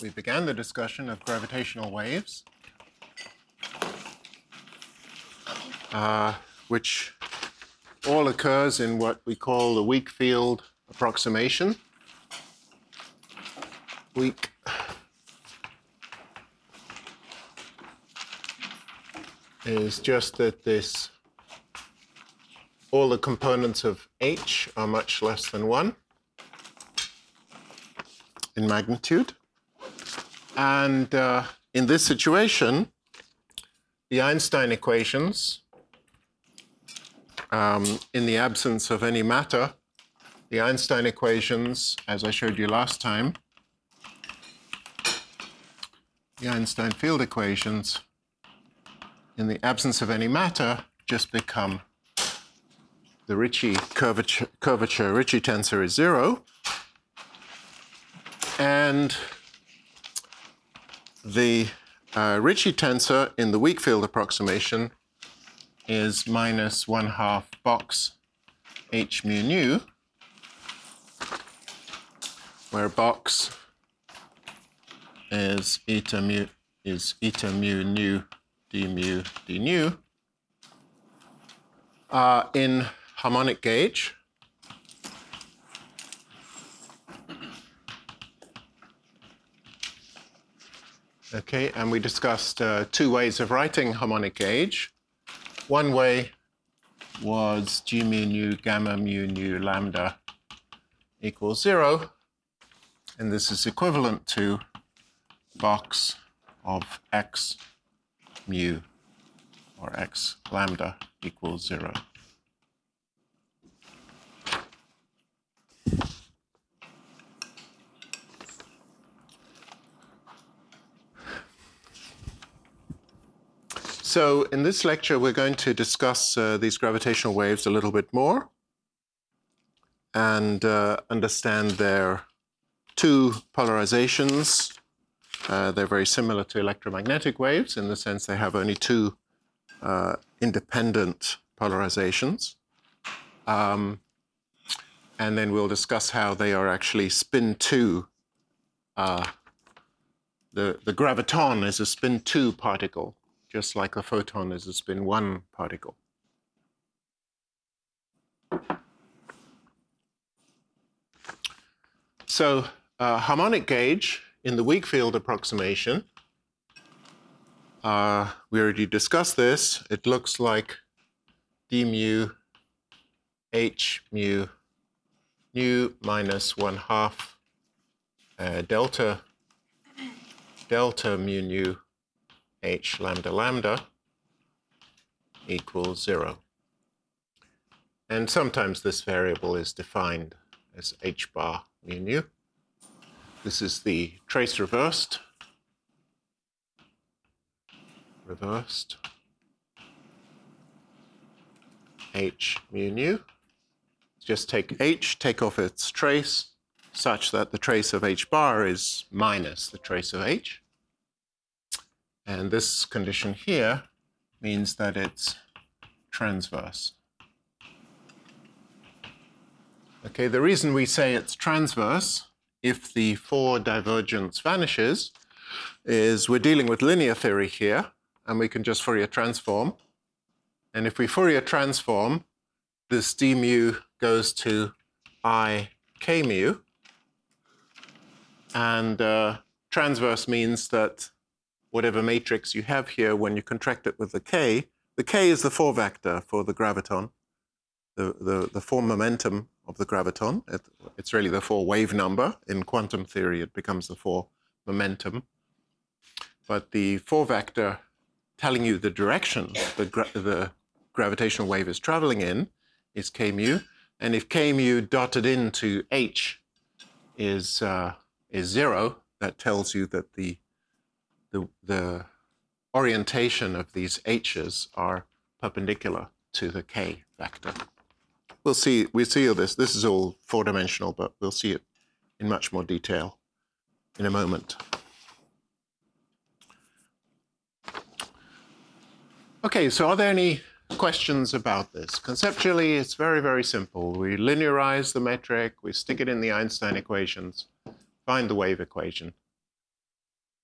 we began the discussion of gravitational waves, which all occurs in what we call the weak field approximation. Weak is just that all the components of h are much less than 1 in magnitude. And in this situation, the Einstein equations, in the absence of any matter, the Einstein equations, as I showed you last time, the Einstein field equations, in the absence of any matter, just become the Ricci curvature Ricci tensor is 0, and the Ricci tensor in the weak field approximation is minus 1/2 box h mu nu, where box is eta mu nu d mu d nu in harmonic gauge. Okay, and we discussed two ways of writing harmonic gauge. One way was g mu nu gamma mu nu lambda equals 0, and this is equivalent to box of x mu or x lambda equals 0. So in this lecture, we're going to discuss these gravitational waves a little bit more and understand their two polarizations. They're very similar to electromagnetic waves in the sense they have only two independent polarizations. And then we'll discuss how they are actually spin 2. The graviton is a spin 2 particle, just like a photon is a spin 1 particle. So harmonic gauge in the weak field approximation, we already discussed this. It looks like d mu h mu nu minus 1/2 delta mu nu h lambda lambda equals 0. And sometimes this variable is defined as h bar mu nu. This is the trace reversed. H mu nu. Just take h, take off its trace, such that the trace of h bar is minus the trace of h. And this condition here means that it's transverse. Okay, the reason we say it's transverse if the 4 divergence vanishes is we're dealing with linear theory here, and we can just Fourier transform. And if we Fourier transform, this d mu goes to I k mu. And transverse means that whatever matrix you have here, when you contract it with the k is the 4 vector for the graviton, the 4 momentum of the graviton. It's really the 4 wave number. In quantum theory, it becomes the 4 momentum. But the 4 vector telling you the direction the gravitational wave is traveling in is k mu. And if k mu dotted into h is 0, that tells you that the orientation of these h's are perpendicular to the k vector. We'll see all this. This is all 4-dimensional, but we'll see it in much more detail in a moment. Okay, so are there any questions about this? Conceptually, it's very, very simple. We linearize the metric, we stick it in the Einstein equations, find the wave equation.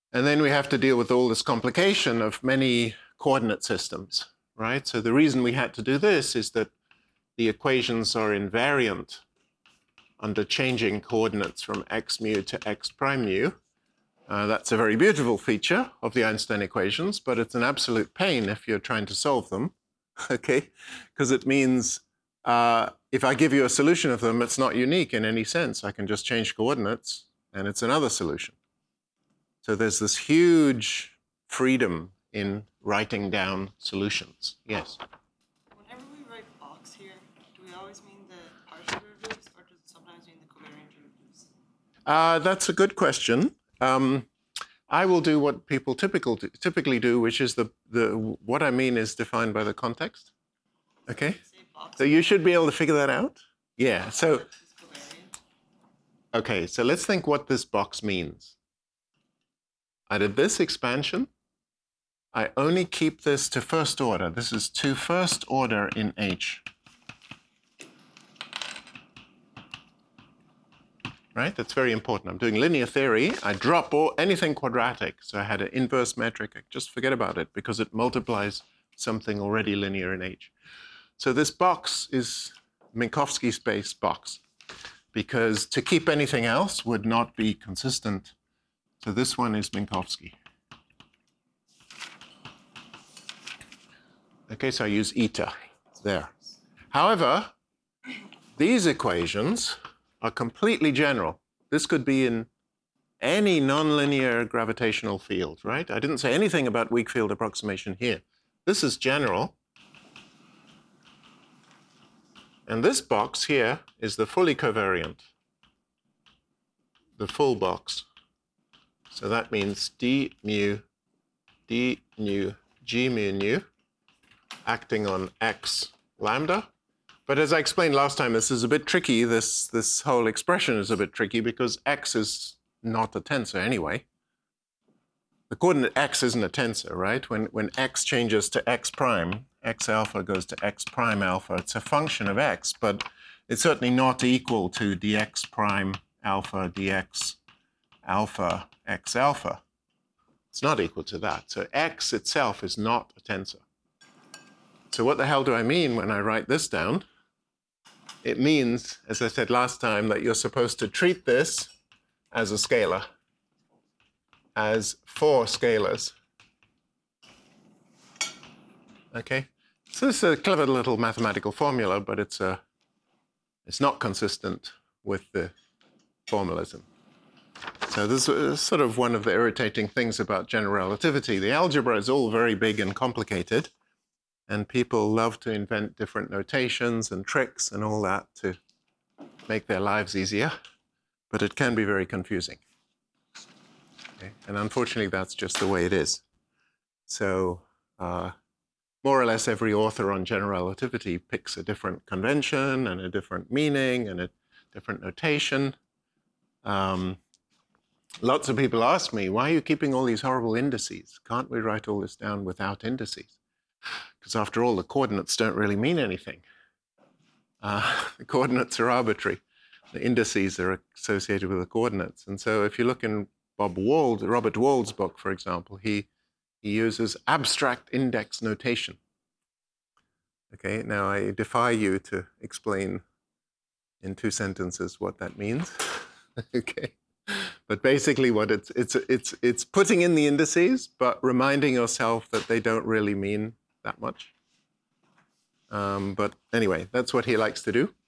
And then we have to deal with all this complication of many coordinate systems, right? So the reason we had to do this is that the equations are invariant under changing coordinates from x mu to x prime mu. That's a very beautiful feature of the Einstein equations, but it's an absolute pain if you're trying to solve them, okay? Because it means if I give you a solution of them, it's not unique in any sense. I can just change coordinates, and it's another solution. So there's this huge freedom in writing down solutions. Yes? Whenever we write box here, do we always mean the partial derivatives, or does it sometimes mean the covariant derivatives? That's a good question. I will do what people typically do, which is what I mean is defined by the context. Okay? So you should be able to figure that out. Yeah. So, okay. So let's think what this box means. I did this expansion. I only keep this to first order. This is to first order in H. Right? That's very important. I'm doing linear theory. I drop anything quadratic. So I had an inverse metric. I just forget about it because it multiplies something already linear in H. So this box is Minkowski space box because to keep anything else would not be consistent. So this one is Minkowski. Okay, so I use eta there. However, these equations are completely general. This could be in any nonlinear gravitational field, right? I didn't say anything about weak field approximation here. This is general. And this box here is the fully covariant, the full box. So that means d nu, g mu nu, acting on x lambda. But as I explained last time, this is a bit tricky. This whole expression is a bit tricky because x is not a tensor anyway. The coordinate x isn't a tensor, right? When x changes to x prime, x alpha goes to x prime alpha. It's a function of x, but it's certainly not equal to dx prime alpha dx alpha x alpha. It's not equal to that. So x itself is not a tensor. So what the hell do I mean when I write this down? It means, as I said last time, that you're supposed to treat this as a scalar, as 4 scalars. Okay? So this is a clever little mathematical formula, but it's not consistent with the formalism. So this is sort of one of the irritating things about general relativity. The algebra is all very big and complicated, and people love to invent different notations and tricks and all that to make their lives easier, but it can be very confusing. Okay? And unfortunately, that's just the way it is. So more or less every author on general relativity picks a different convention and a different meaning and a different notation. Lots of people ask me, why are you keeping all these horrible indices? Can't we write all this down without indices? Because after all, the coordinates don't really mean anything. The coordinates are arbitrary. The indices are associated with the coordinates. And so if you look in Robert Wald's book, for example, he uses abstract index notation. Okay, now I defy you to explain in 2 sentences what that means. Okay, but basically what it's putting in the indices, but reminding yourself that they don't really mean that much. But anyway, that's what he likes to do.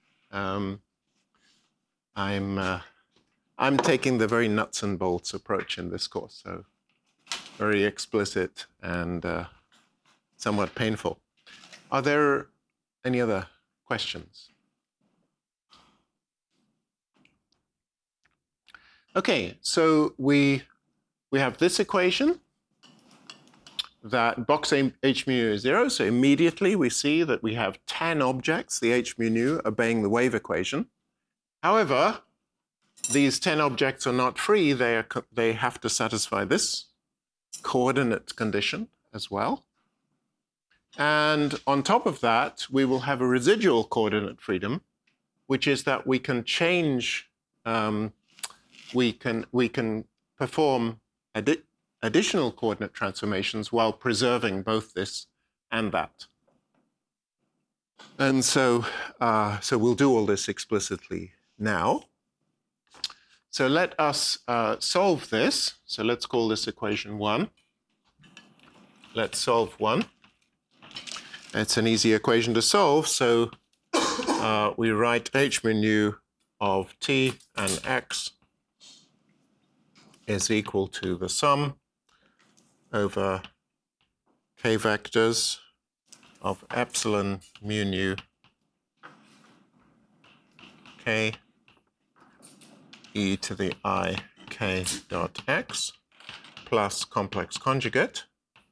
I'm taking the very nuts and bolts approach in this course, so very explicit and somewhat painful. Are there any other questions? Okay, so we have this equation that box h mu is 0, so immediately we see that we have 10 objects, the h mu nu, obeying the wave equation. However, these 10 objects are not free. They have to satisfy this coordinate condition as well. And on top of that, we will have a residual coordinate freedom, which is that we can change, we can perform additional coordinate transformations while preserving both this and that. And so, so we'll do all this explicitly now. So let us solve this. So let's call this equation 1. Let's solve 1. It's an easy equation to solve, so we write h mu nu of t and x is equal to the sum over k vectors of epsilon mu nu k e to the I k dot x plus complex conjugate.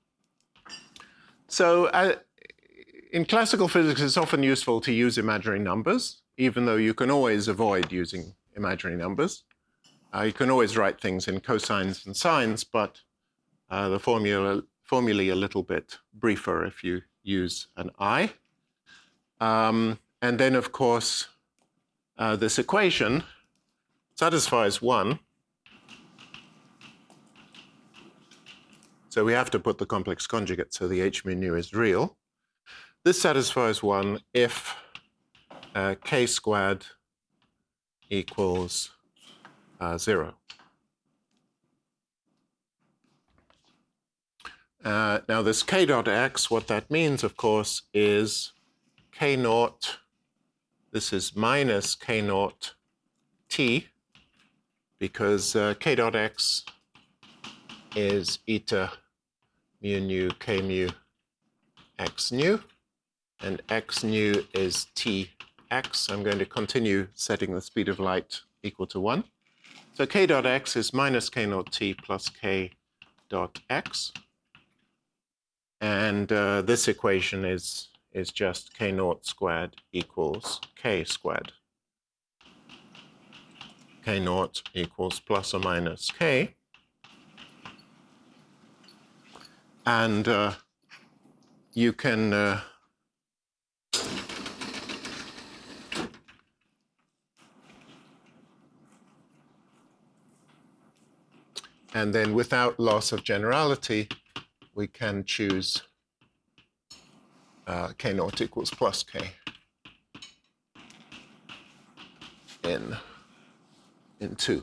So in classical physics, it's often useful to use imaginary numbers, even though you can always avoid using imaginary numbers. You can always write things in cosines and sines, but the formulae a little bit briefer if you use an I. And then, of course, this equation satisfies 1. So we have to put the complex conjugate so the h mu nu is real. This satisfies 1 if k squared equals 0. Now this k dot x, what that means, of course, is k naught, this is minus k naught t, because k dot x is eta mu nu k mu x nu, and x nu is tx. I'm going to continue setting the speed of light equal to 1. So k dot x is minus k naught t plus k dot x. And this equation is just k naught squared equals k squared. K naught equals plus or minus k. And you can and then without loss of generality, we can choose k naught equals plus k in 2.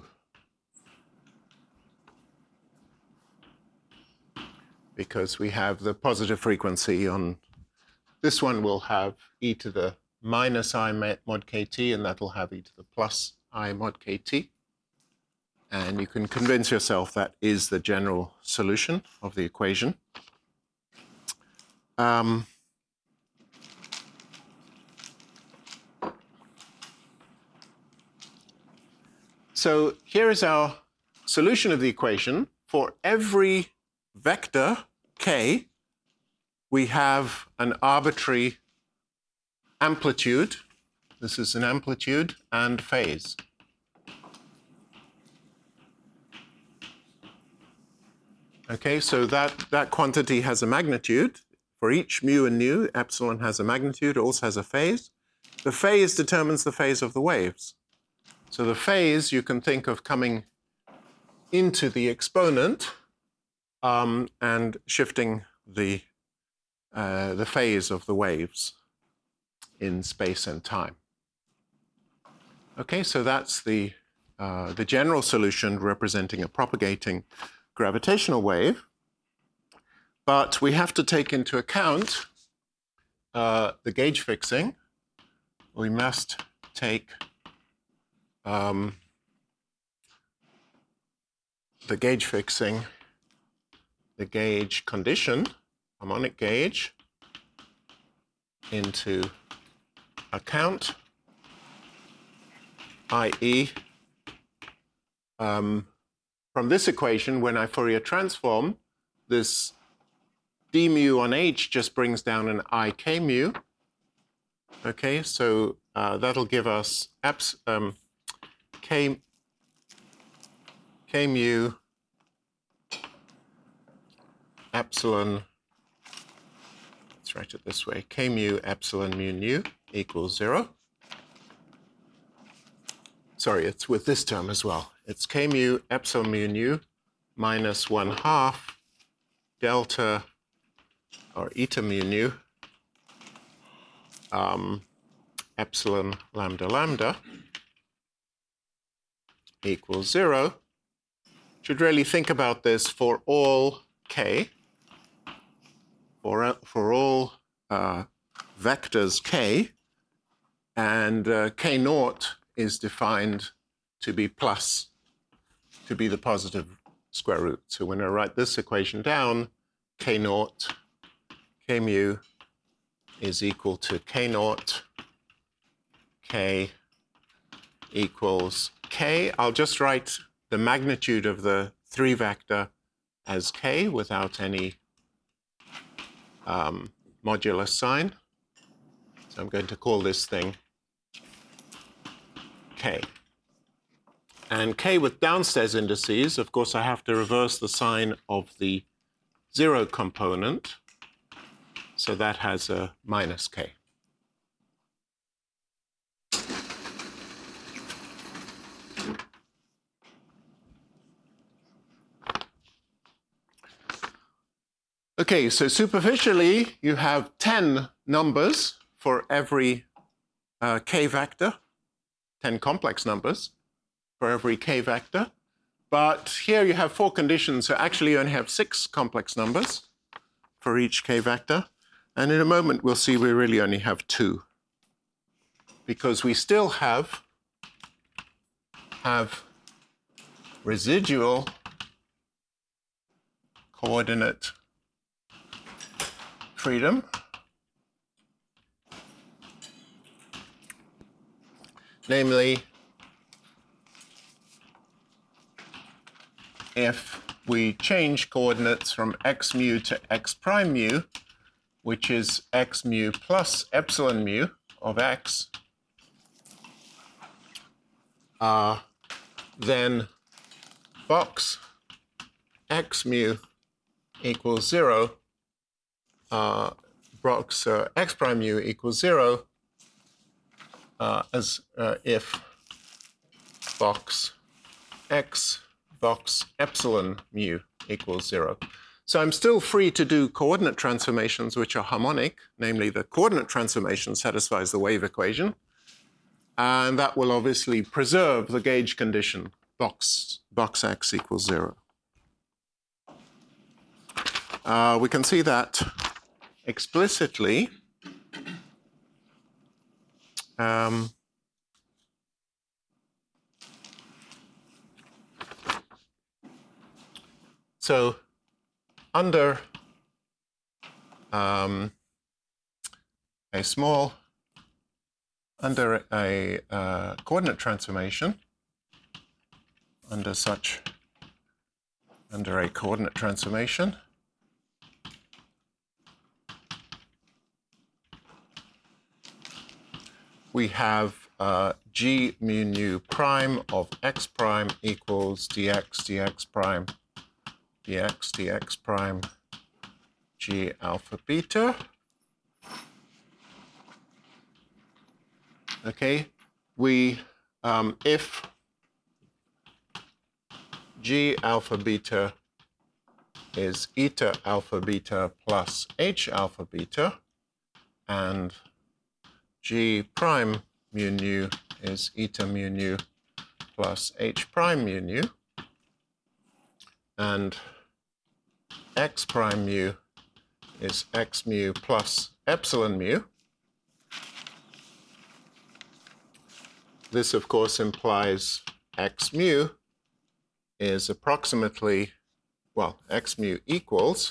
Because we have the positive frequency on this one will have e to the minus I mod kt, and that'll have e to the plus I mod kt. And you can convince yourself that is the general solution of the equation. So here is our solution of the equation. For every vector k, we have an arbitrary amplitude. This is an amplitude and phase. Okay, so that quantity has a magnitude. For each mu and nu, epsilon has a magnitude, also has a phase. The phase determines the phase of the waves. So the phase you can think of coming into the exponent and shifting the phase of the waves in space and time. Okay, so that's the general solution representing a propagating gravitational wave. But we have to take into account the gauge fixing. We must take the gauge fixing, the gauge condition, harmonic gauge, into account, i.e., from this equation, when I Fourier transform, this d mu on h just brings down an I k mu. Okay, so that'll give us k mu epsilon, let's write it this way, k mu epsilon mu nu equals 0. Sorry, it's with this term as well. It's k mu epsilon mu nu minus 1/2 delta or eta mu nu epsilon lambda lambda equals 0. Should really think about this for all k, for all vectors k, and k naught is defined to be the positive square root. So when I write this equation down, k naught, k mu is equal to k naught, k equals k. I'll just write the magnitude of the 3 vector as k without any modulus sign. So I'm going to call this thing k. And k with downstairs indices, of course, I have to reverse the sign of the 0 component. So that has a minus k. Okay, so superficially, you have 10 numbers for every k vector, 10 complex numbers for every k vector. But here you have 4 conditions, so actually you only have 6 complex numbers for each k vector. And in a moment, we'll see we really only have 2, because we still have residual coordinate freedom. Namely, if we change coordinates from x mu to x prime mu, which is x mu plus epsilon mu of x, then box x mu equals 0, box x prime mu equals 0, as if box x box epsilon mu equals 0. So I'm still free to do coordinate transformations which are harmonic, namely the coordinate transformation satisfies the wave equation, and that will obviously preserve the gauge condition box x equals 0. We can see that explicitly so under a coordinate transformation, under a coordinate transformation, we have g mu nu prime of x prime equals dx dx prime dx dx prime g alpha beta. Okay, if g alpha beta is eta alpha beta plus h alpha beta, and g prime mu nu is eta mu nu plus h prime mu nu, and x prime mu is x mu plus epsilon mu. This, of course, implies x mu is approximately, well, x mu equals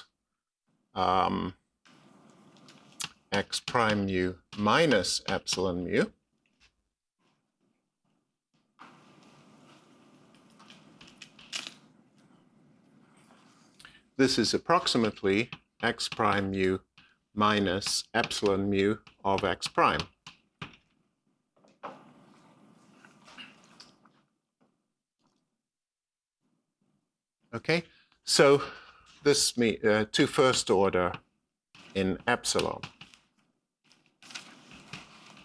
x prime mu minus epsilon mu. This is approximately x prime mu minus epsilon mu of x prime. Okay, so this to first order in epsilon.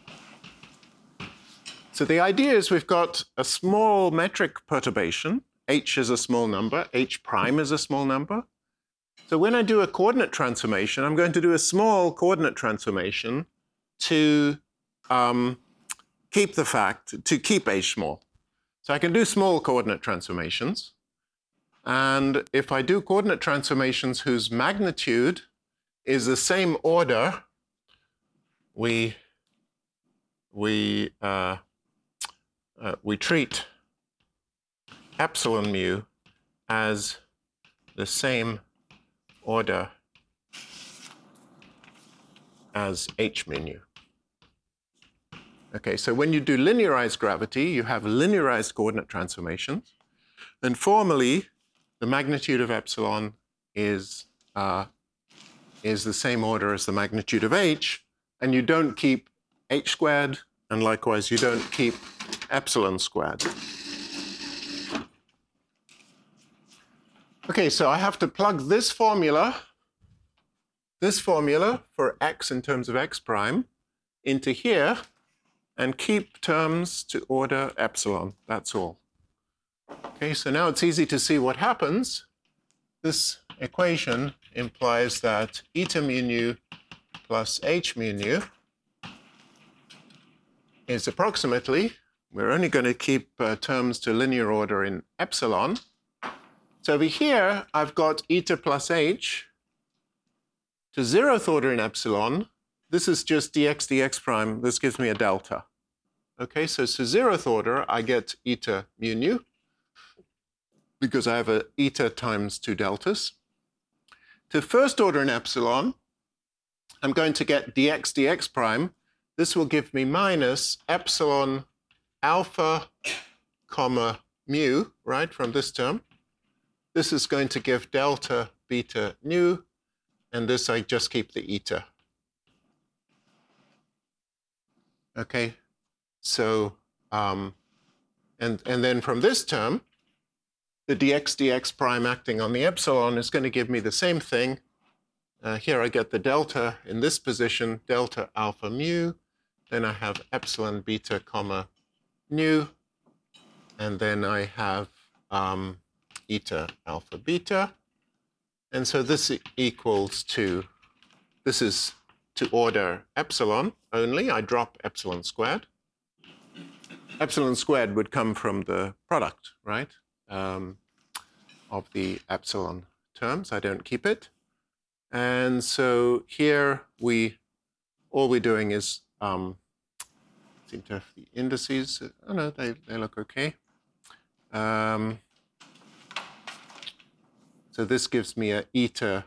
So the idea is we've got a small metric perturbation, h is a small number, h prime is a small number. So when I do a coordinate transformation, I'm going to do a small coordinate transformation to keep the fact, to keep h small. So I can do small coordinate transformations. And if I do coordinate transformations whose magnitude is the same order, we treat epsilon mu as the same order as h mu nu. Okay, so when you do linearized gravity, you have linearized coordinate transformations. And formally, the magnitude of epsilon is the same order as the magnitude of h, and you don't keep h squared, and likewise, you don't keep epsilon squared. Okay, so I have to plug this formula for x in terms of x prime into here and keep terms to order epsilon. That's all. Okay, so now it's easy to see what happens. This equation implies that eta mu nu plus h mu nu is approximately, we're only going to keep terms to linear order in epsilon. So over here, I've got eta plus h to 0th order in epsilon. This is just dx dx prime. This gives me a delta. Okay, so to 0th order, I get eta mu nu, because I have a eta times 2 deltas. To first order in epsilon, I'm going to get dx dx prime. This will give me minus epsilon alpha comma mu, right, from this term. This is going to give delta beta nu, and this I just keep the eta. Okay, so, and then from this term, the dx dx prime acting on the epsilon is going to give me the same thing. Here I get the delta in this position, delta alpha mu. Then I have epsilon beta comma nu. And then I have eta alpha beta. And so this equals to, this is to order epsilon only. I drop epsilon squared. Epsilon squared would come from the product, right? Of the epsilon terms. I don't keep it. And so here all we're doing is seem to have the indices. Oh no, they look okay. So this gives me a eta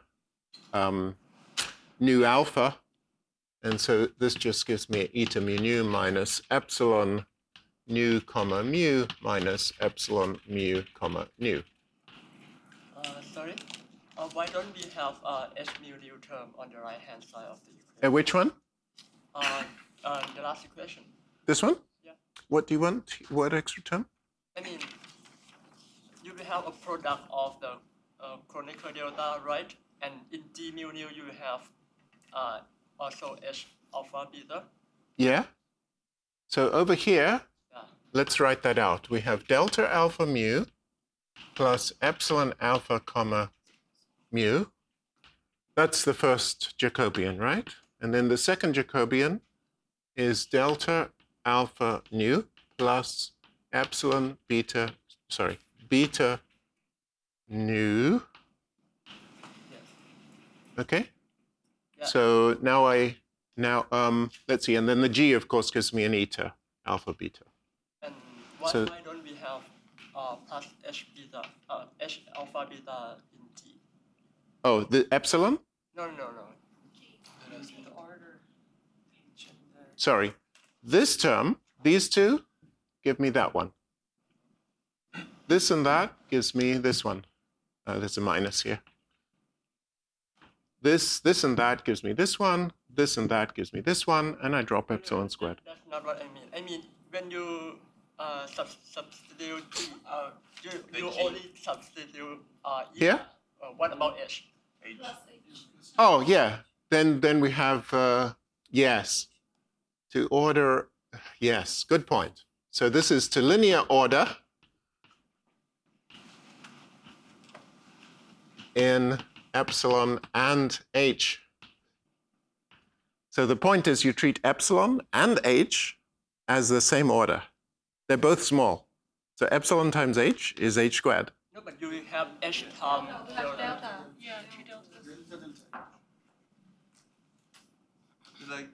nu alpha. And so this just gives me eta mu nu minus epsilon nu comma mu minus epsilon mu comma nu. Sorry, why don't we have h mu nu term on the right-hand side of the equation? Which one? The last equation. This one? Yeah. What do you want? What extra term? I mean, you will have a product of the chronicle delta, right? And in d mu nu, you have also h alpha beta. Yeah. So over here, let's write that out. We have delta alpha mu plus epsilon alpha comma mu. That's the first Jacobian, right? And then the second Jacobian is delta alpha nu plus epsilon beta, sorry, beta nu. Yes. Okay? Yeah. So now let's see, and then the G, of course, gives me an eta, alpha beta. And why don't we have plus h beta, h alpha beta in T? Oh, the epsilon? No. The order. Sorry. This term, these two, give me that one. This and that gives me this one. There's a minus here. This and that gives me this one. This and that gives me this one. And I drop epsilon squared. That's not what I mean. I mean, when you substitute, you only substitute Here? What about h? Oh, yeah. Then we have, yes. To order, yes, good point. So this is to linear order. in epsilon and h. So the point is you treat epsilon and h as the same order. They're both small. So epsilon times h is h squared. No, but you will have h times delta. Yeah, 2 deltas. Like,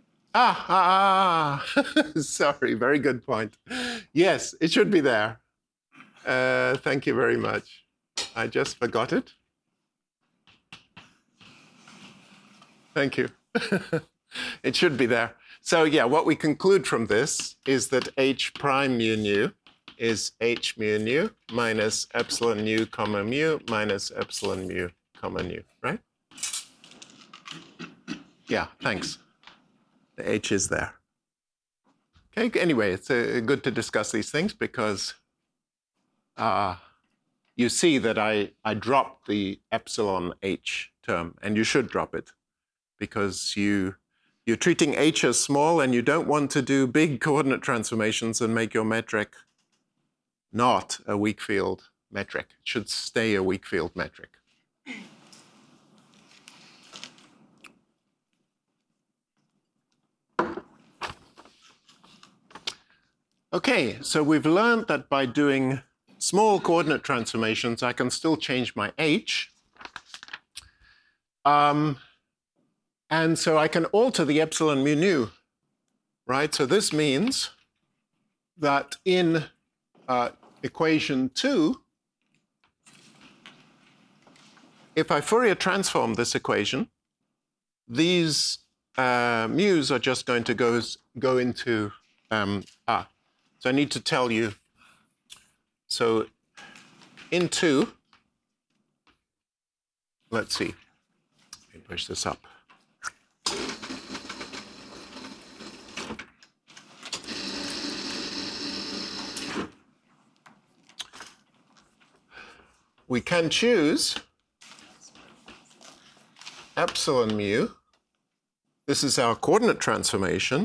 Sorry, very good point. Yes, it should be there. Thank you very much. I just forgot it. Thank you. It should be there. So yeah, what we conclude from this is that h prime mu nu is h mu nu minus epsilon nu comma mu minus epsilon mu comma nu, right? Yeah, thanks. The h is there. Okay, anyway, it's good to discuss these things because you see that I dropped the epsilon h term, and you should drop it because you're treating h as small and you don't want to do big coordinate transformations and make your metric not a weak field metric. It should stay a weak field metric. Okay, so we've learned that by doing small coordinate transformations, I can still change my h. And so I can alter the epsilon mu nu, right? So this means that in equation 2, if I Fourier transform this equation, these mu's are just going to go into So I need to tell you, so in 2, let's see, let me push this up. We can choose epsilon mu. This is our coordinate transformation.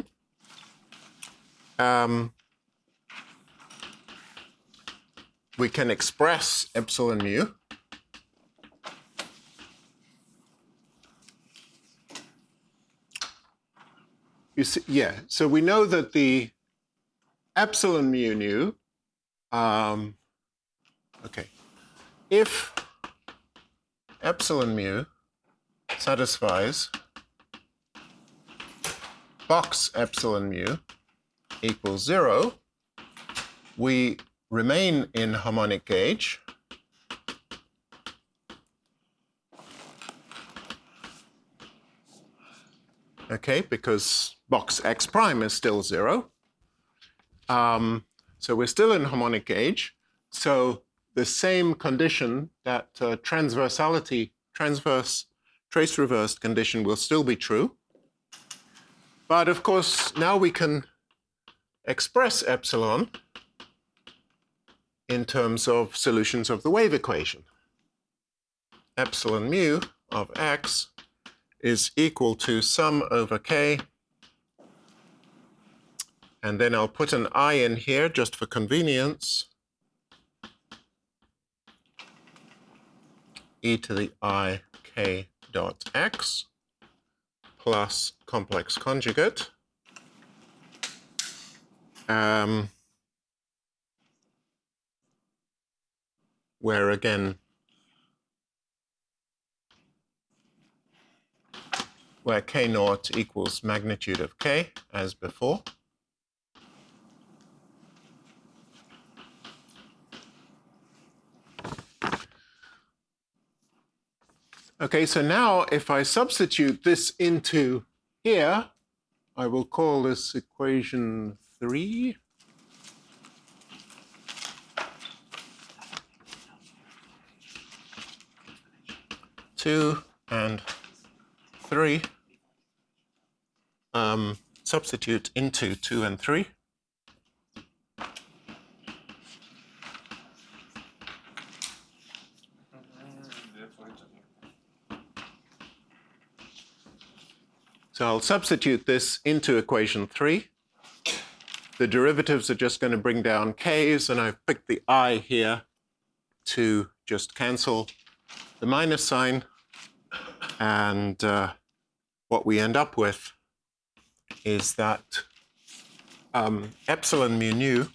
We can express epsilon mu. You see, yeah, so we know that the epsilon mu nu, okay, if epsilon mu satisfies box epsilon mu equals 0, we remain in harmonic gauge. Okay, because box x prime is still 0. So we're still in harmonic gauge. So the same condition, that transverse trace reversed condition will still be true. But of course, now we can express epsilon in terms of solutions of the wave equation. Epsilon mu of x is equal to sum over k. And then I'll put an I in here just for convenience. E to the I k dot x plus complex conjugate. Where again, where k naught equals magnitude of k, as before. Okay, so now if I substitute this into here, I will call this equation 3. Two and 3. Substitute into 2 and 3. So I'll substitute this into equation 3. The derivatives are just going to bring down k's, and I've picked the I here to just cancel the minus sign, and what we end up with is that epsilon mu nu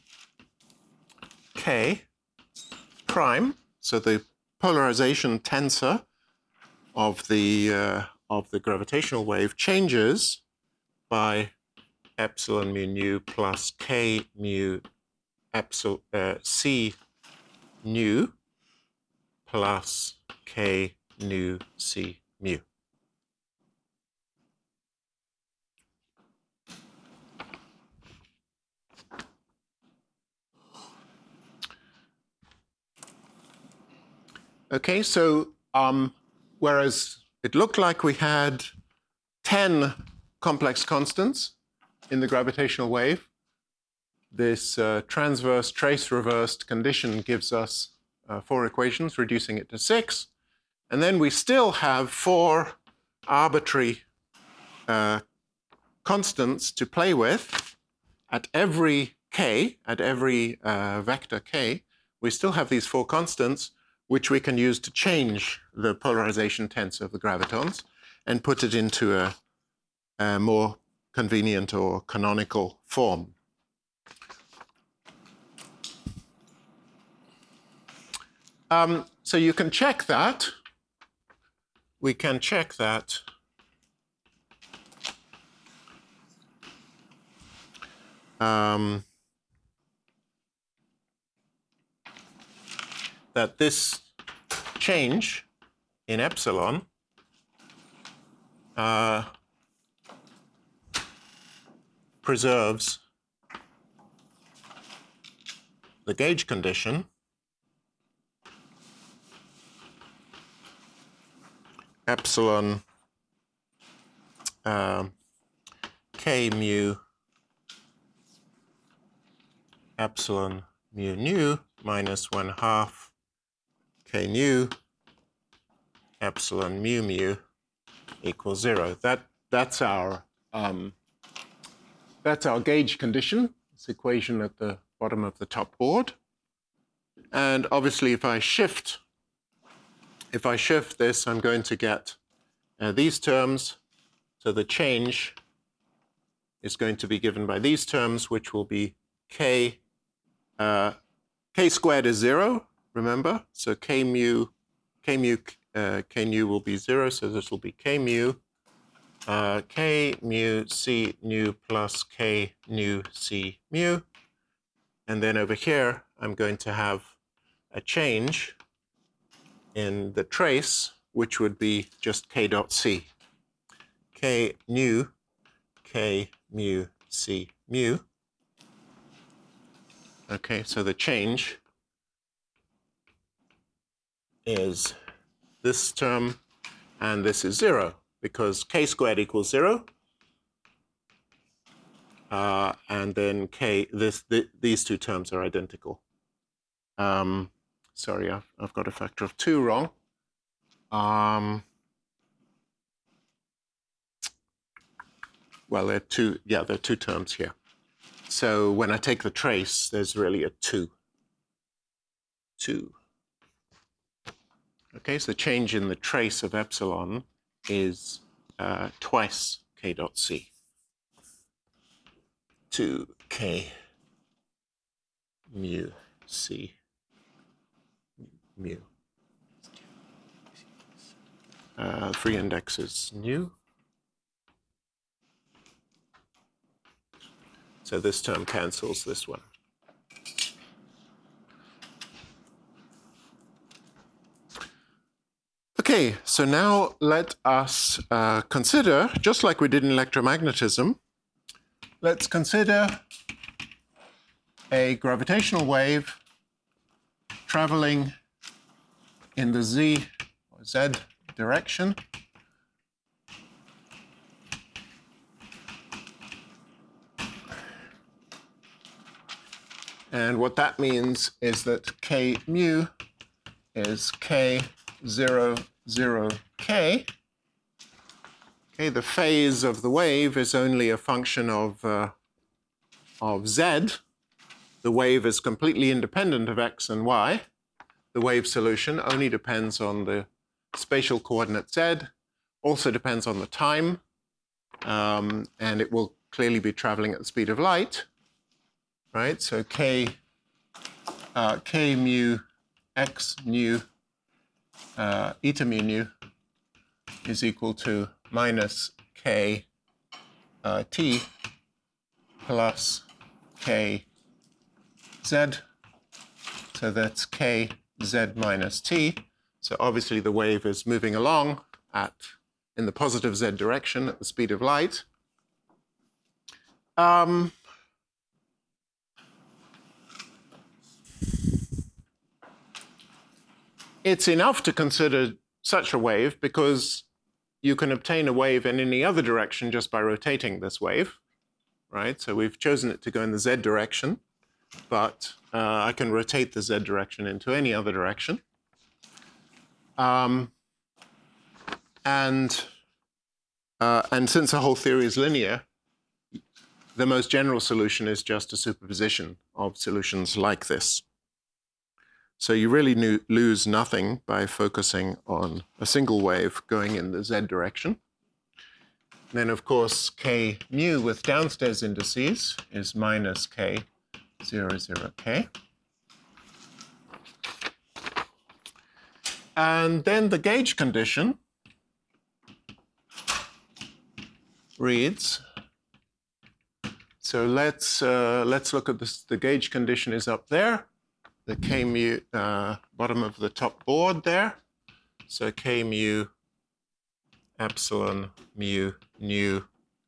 k prime, so the polarization tensor of the gravitational wave changes by epsilon mu nu plus k mu epsilon c nu plus k nu c mu. Okay, so whereas it looked like we had 10 complex constants in the gravitational wave, this transverse trace reversed condition gives us 4 equations, reducing it to 6. And then we still have 4 arbitrary constants to play with at every k, at every vector k. We still have these 4 constants, which we can use to change the polarization tensor of the gravitons and put it into a more convenient or canonical form. So you can check that. We can check that that this change in epsilon preserves the gauge condition epsilon k mu epsilon mu nu minus 1/2 k nu epsilon mu mu equals 0. That's our gauge condition. This equation at the bottom of the top board. And obviously, if I shift this, I'm going to get these terms. So the change is going to be given by these terms, which will be k squared is 0. Remember, so k nu will be 0, so this will be k mu c nu plus k nu c mu. And then over here, I'm going to have a change in the trace, which would be just k dot c. K nu, k mu c mu. Okay, so the change is this term, and this is 0, because k squared equals 0. And then these two terms are identical. Sorry, I've got a factor of 2 wrong. Well, there are 2 terms here. So when I take the trace, there's really a 2. Okay, so the change in the trace of epsilon is twice k dot c. 2k mu c mu. Free index is nu. So this term cancels this one. Okay, so now let us consider, just like we did in electromagnetism, let's consider a gravitational wave traveling in the z or z direction. And what that means is that k mu is k 0, 0, k. Okay, the phase of the wave is only a function of z. The wave is completely independent of x and y. The wave solution only depends on the spatial coordinate z, also depends on the time, and it will clearly be traveling at the speed of light, right? So k mu x nu eta mu nu is equal to minus k t plus k z. So that's k z minus t. So obviously the wave is moving along in the positive z direction at the speed of light. It's enough to consider such a wave because you can obtain a wave in any other direction just by rotating this wave, right? So we've chosen it to go in the z direction, but I can rotate the z direction into any other direction. And since the whole theory is linear, the most general solution is just a superposition of solutions like this. So you really lose nothing by focusing on a single wave going in the z direction. Then, of course, k mu with downstairs indices is minus k 0, 0, k. And then the gauge condition reads, so let's look at this. The gauge condition is up there. The k mu, bottom of the top board there. So k mu epsilon mu nu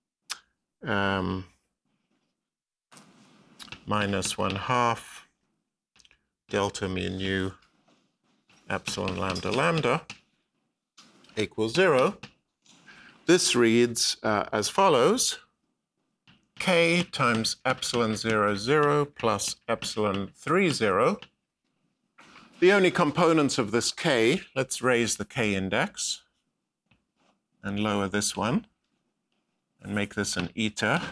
minus 1/2 delta mu nu epsilon lambda lambda equals 0. This reads as follows: k times epsilon 0, 0 plus epsilon 3, 0. The only components of this k, let's raise the k index and lower this one and make this an eta.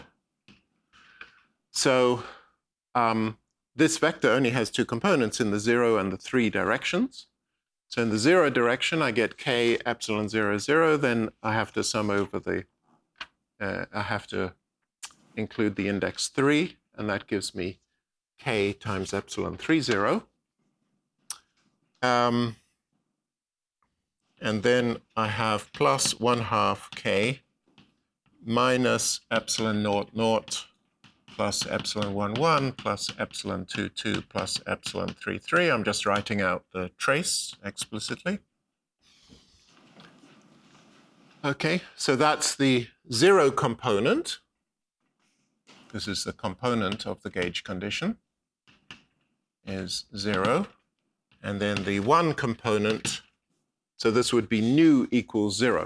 So this vector only has two components in the 0 and the 3 directions. So in the 0 direction, I get k epsilon 0, 0. Then I have to sum over the, I have to include the index 3, and that gives me k times epsilon 3, 0. And then I have plus 1/2 k minus epsilon 0, 0 plus epsilon 1, 1 plus epsilon 2, 2 plus epsilon 3, 3. I'm just writing out the trace explicitly. Okay, so that's the 0 component. This is the component of the gauge condition, is 0. And then the 1 component, so this would be nu equals 0.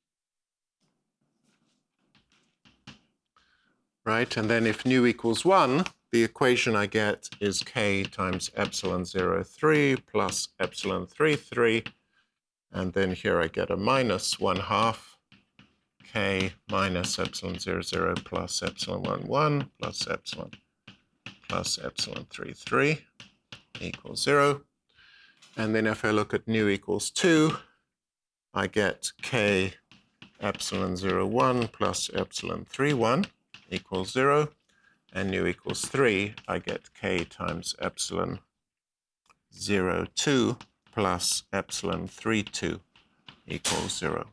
Right, and then if nu equals 1, the equation I get is k times epsilon 0, 3 plus epsilon 3, 3. And then here I get a minus 1/2 k minus epsilon 0, 0 plus epsilon 1, 1 plus epsilon 3, 3 equals 0. And then if I look at nu equals 2, I get k epsilon 0, 1 plus epsilon 3, 1 equals 0. And nu equals 3, I get k times epsilon 0, 2 plus epsilon 3, 2 equals 0.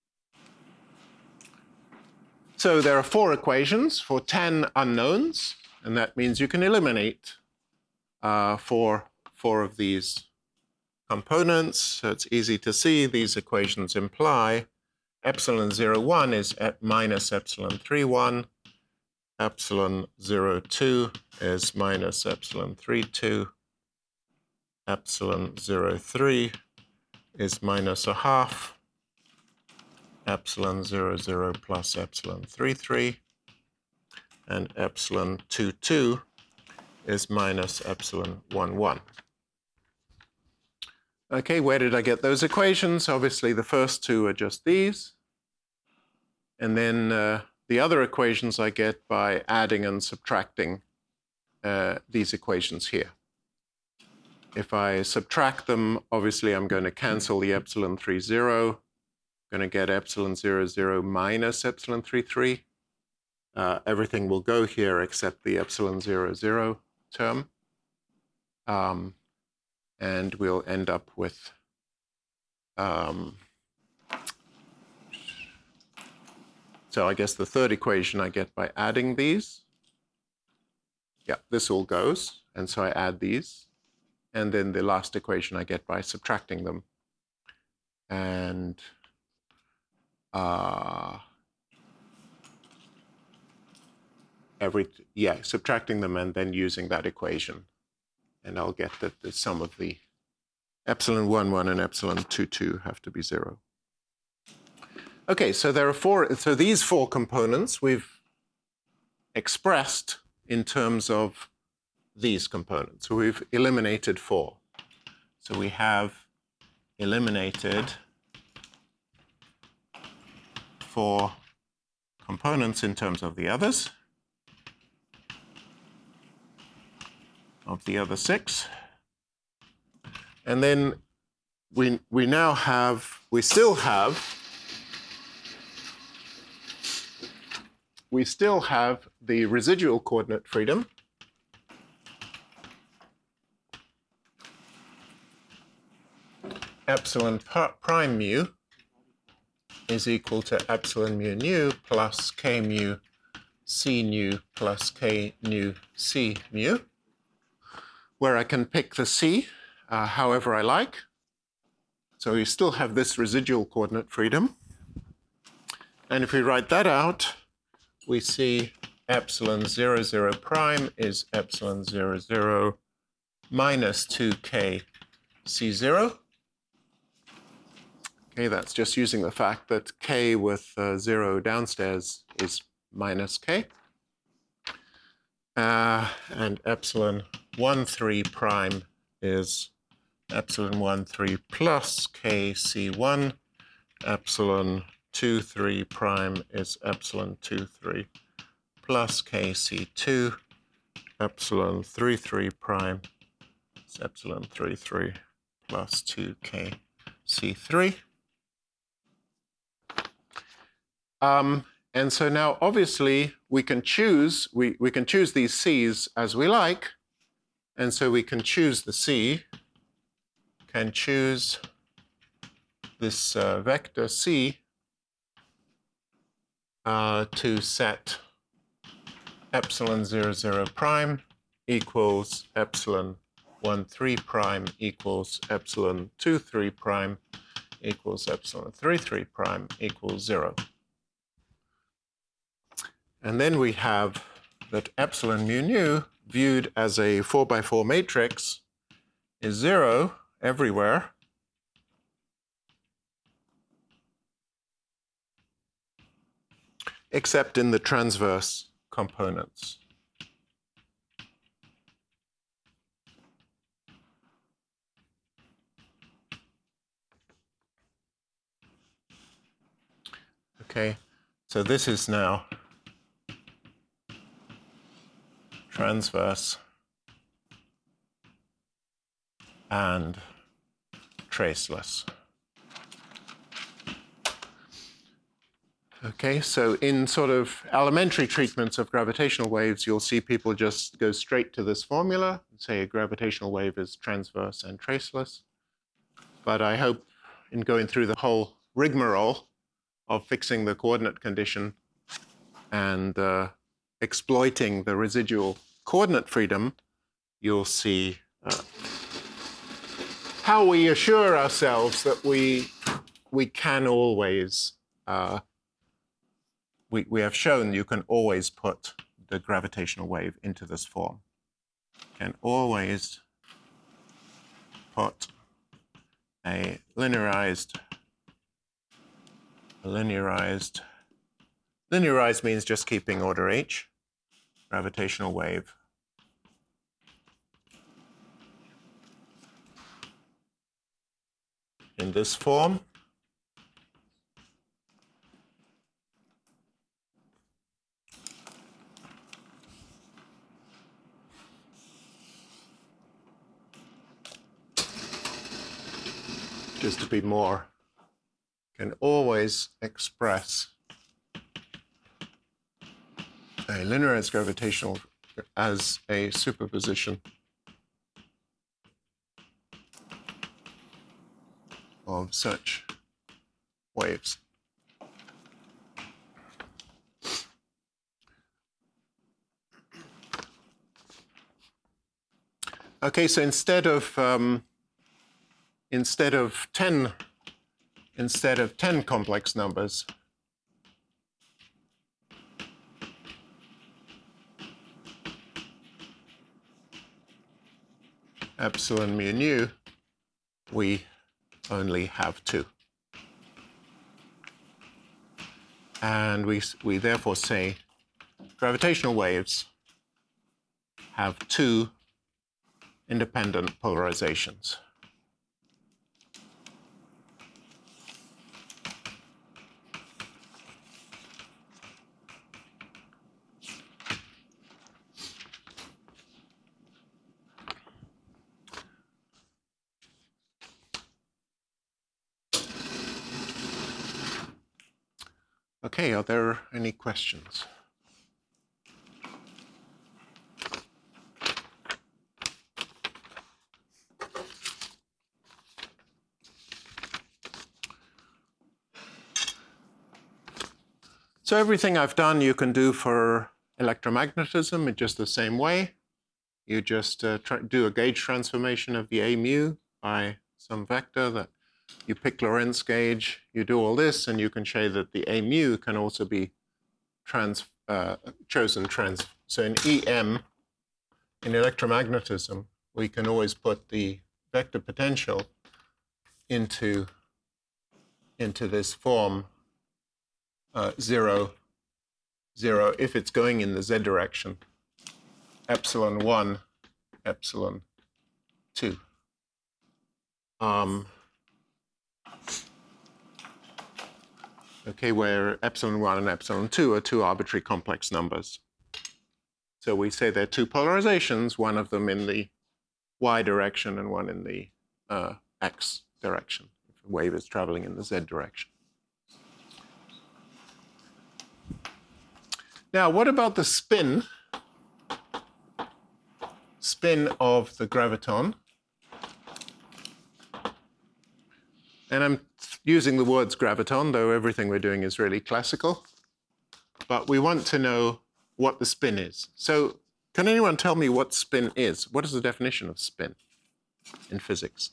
So there are 4 equations for 10 unknowns, and that means you can eliminate 4 of these components. So it's easy to see these equations imply epsilon 0, 1 is at minus epsilon 3, 1. Epsilon 0, 2 is minus epsilon 3, 2. Epsilon 0, 3 is minus 1/2. Epsilon 0, 0 plus epsilon 3, 3. And epsilon 2, 2 is minus epsilon 1, 1. Okay, where did I get those equations? Obviously, the first 2 are just these. And then the other equations I get by adding and subtracting these equations here. If I subtract them, obviously I'm going to cancel the epsilon 3, 0. I'm going to get epsilon 0, 0 minus epsilon 3, 3. Everything will go here except the epsilon 0, 0 term. And we'll end up with so I guess the third equation I get by adding these. Yeah, this all goes. And so I add these. And then the last equation I get by subtracting them. And subtracting them and then using that equation. And I'll get that the sum of the epsilon 1, 1 and epsilon 2, 2 have to be 0. Okay, so there are these four components we've expressed in terms of these components. So we've eliminated 4. So we have eliminated 4 components in terms of the others, of the other 6. And then we still have the residual coordinate freedom. Epsilon prime mu is equal to epsilon mu nu plus k mu c nu plus k nu c mu, where I can pick the c however I like. So we still have this residual coordinate freedom. And if we write that out, we see epsilon 0, 0 prime is epsilon 0, 0 minus 2k c0. Okay, that's just using the fact that k with 0 downstairs is minus k. And epsilon 1, 3 prime is epsilon 1, 3 plus k c1. Epsilon 2, 3 prime is epsilon 2, 3 plus k c2. Epsilon 3, 3 prime is epsilon 3, 3 plus 2k c3. And so now, obviously, we can choose these c's as we like. And so we can choose the c, can choose this vector c to set epsilon 0, 0 prime equals epsilon 1, 3 prime equals epsilon 2, 3 prime equals epsilon 3, 3 prime equals 0. And then we have that epsilon mu nu, viewed as a 4 by 4 matrix, is 0 everywhere. Except in the transverse components. Okay, so this is now transverse and traceless. Okay, so in sort of elementary treatments of gravitational waves, you'll see people just go straight to this formula and say a gravitational wave is transverse and traceless. But I hope in going through the whole rigmarole of fixing the coordinate condition and exploiting the residual coordinate freedom, you'll see how we assure ourselves that we can always we have shown you can always put the gravitational wave into this form. Can always put a linearized means just keeping order h, gravitational wave in this form. just to be more, can always express a linearized gravitational as a superposition of such waves. Okay, so instead of 10 complex numbers, epsilon mu nu, we only have 2. And we therefore say gravitational waves have 2 independent polarizations. Okay, are there any questions? So everything I've done you can do for electromagnetism in just the same way. You just do a gauge transformation of the A mu by some vector that you pick Lorentz gauge, you do all this, and you can show that the A mu can also be chosen. So in EM, in electromagnetism, we can always put the vector potential into this form 0, 0, if it's going in the z direction, epsilon 1, epsilon 2. Okay, where epsilon 1 and epsilon 2 are 2 arbitrary complex numbers. So we say there are 2 polarizations, one of them in the y direction and one in the x direction, if the wave is traveling in the z direction. Now, what about the spin of the graviton? And I'm using the words graviton, though everything we're doing is really classical. But we want to know what the spin is. So can anyone tell me what spin is? What is the definition of spin in physics?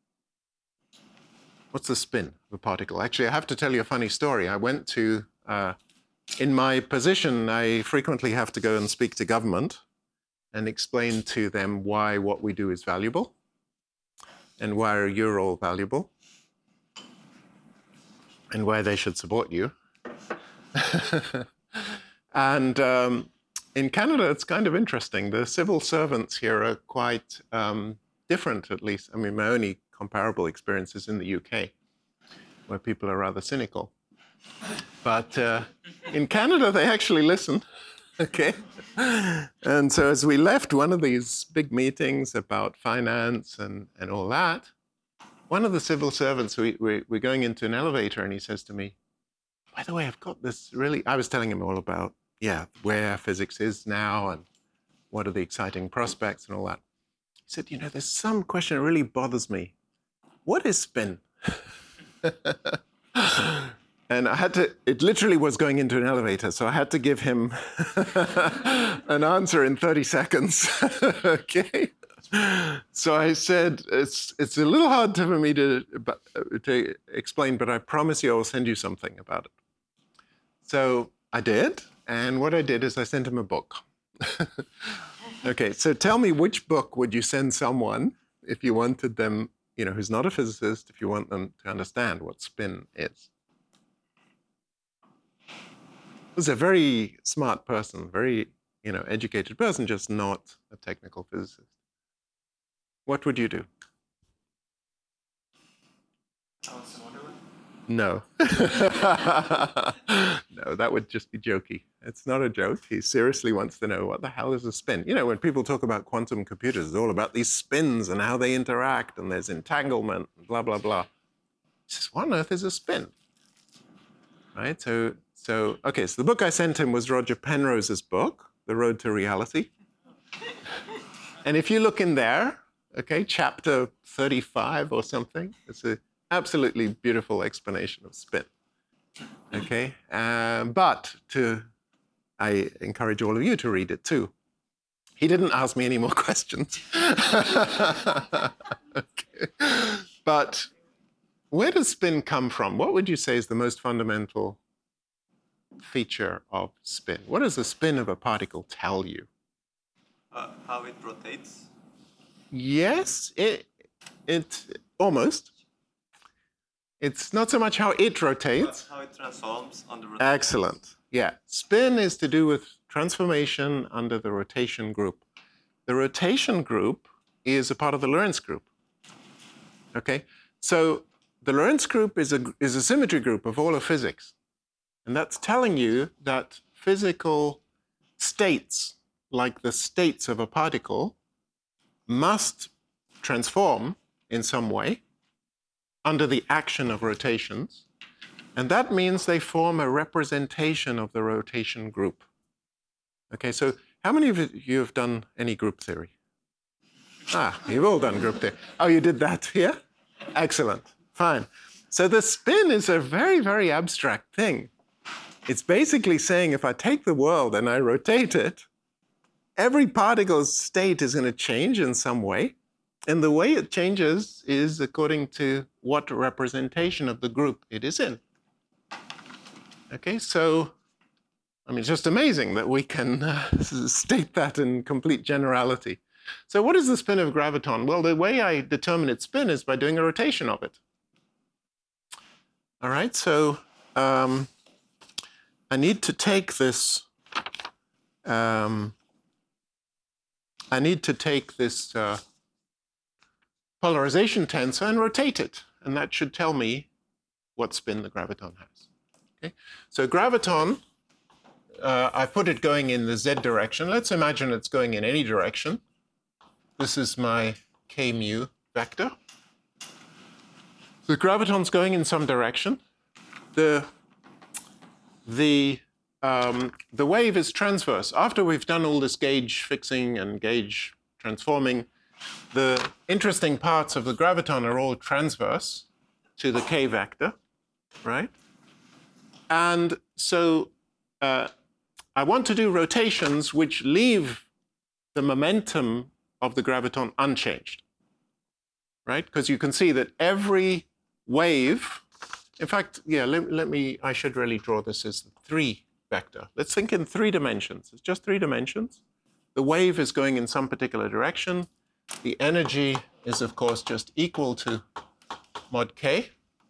What's the spin of a particle? Actually, I have to tell you a funny story. I went to, in my position, I frequently have to go and speak to government and explain to them why what we do is valuable and why you're all valuable, and why they should support you. And in Canada, it's kind of interesting. The civil servants here are quite different, at least. I mean, my only comparable experience is in the UK, where people are rather cynical. But in Canada, they actually listen, okay? And so as we left one of these big meetings about finance and all that, one of the civil servants, we're going into an elevator, and he says to me, by the way, I've got this really, I was telling him all about, where physics is now and what are the exciting prospects and all that. He said, you know, there's some question that really bothers me. What is spin? And I had to, it literally was going into an elevator, so I had to give him an answer in 30 seconds, okay? So I said, it's a little hard for me to explain, but I promise you I will send you something about it. So I did, and what I did is I sent him a book. Okay, so tell me, which book would you send someone if you wanted them, you know, who's not a physicist, if you want them to understand what spin is? This is a very smart person, very, you know, educated person, just not a technical physicist. What would you do? Alice in Wonderland? No. No, that would just be jokey. It's not a joke. He seriously wants to know what the hell is a spin. You know, when people talk about quantum computers, it's all about these spins and how they interact, and there's entanglement, blah, blah, blah. He says, what on earth is a spin? Right? So the book I sent him was Roger Penrose's book, The Road to Reality. And if you look in there, okay, chapter 35 or something, it's an absolutely beautiful explanation of spin. Okay, but I encourage all of you to read it too. He didn't ask me any more questions. Okay. But where does spin come from? What would you say is the most fundamental feature of spin? What does the spin of a particle tell you? How it rotates? Yes, it almost. It's not so much how it rotates. How it transforms on the rotation. Excellent. Yeah. Spin is to do with transformation under the rotation group. The rotation group is a part of the Lorentz group. Okay? So the Lorentz group is a symmetry group of all of physics. And that's telling you that physical states, like the states of a particle, must transform in some way under the action of rotations. And that means they form a representation of the rotation group. Okay, so how many of you have done any group theory? Ah, you've all done group theory. Oh, you did that here? Excellent, fine. So the spin is a very, very abstract thing. It's basically saying if I take the world and I rotate it, every particle's state is going to change in some way. And the way it changes is according to what representation of the group it is in. Okay, so, I mean, it's just amazing that we can state that in complete generality. So what is the spin of a graviton? Well, the way I determine its spin is by doing a rotation of it. All right, so I need to take this, polarization tensor and rotate it. And that should tell me what spin the graviton has. Okay? So graviton, I put it going in the z direction. Let's imagine it's going in any direction. This is my k mu vector. The graviton's going in some direction. The wave is transverse. After we've done all this gauge fixing and gauge transforming, the interesting parts of the graviton are all transverse to the k vector, right? And so I want to do rotations which leave the momentum of the graviton unchanged, right? Because you can see that every wave, in fact, yeah, I should really draw this as the 3 vector. Let's think in 3 dimensions. It's just 3 dimensions. The wave is going in some particular direction. The energy is, of course, just equal to mod k.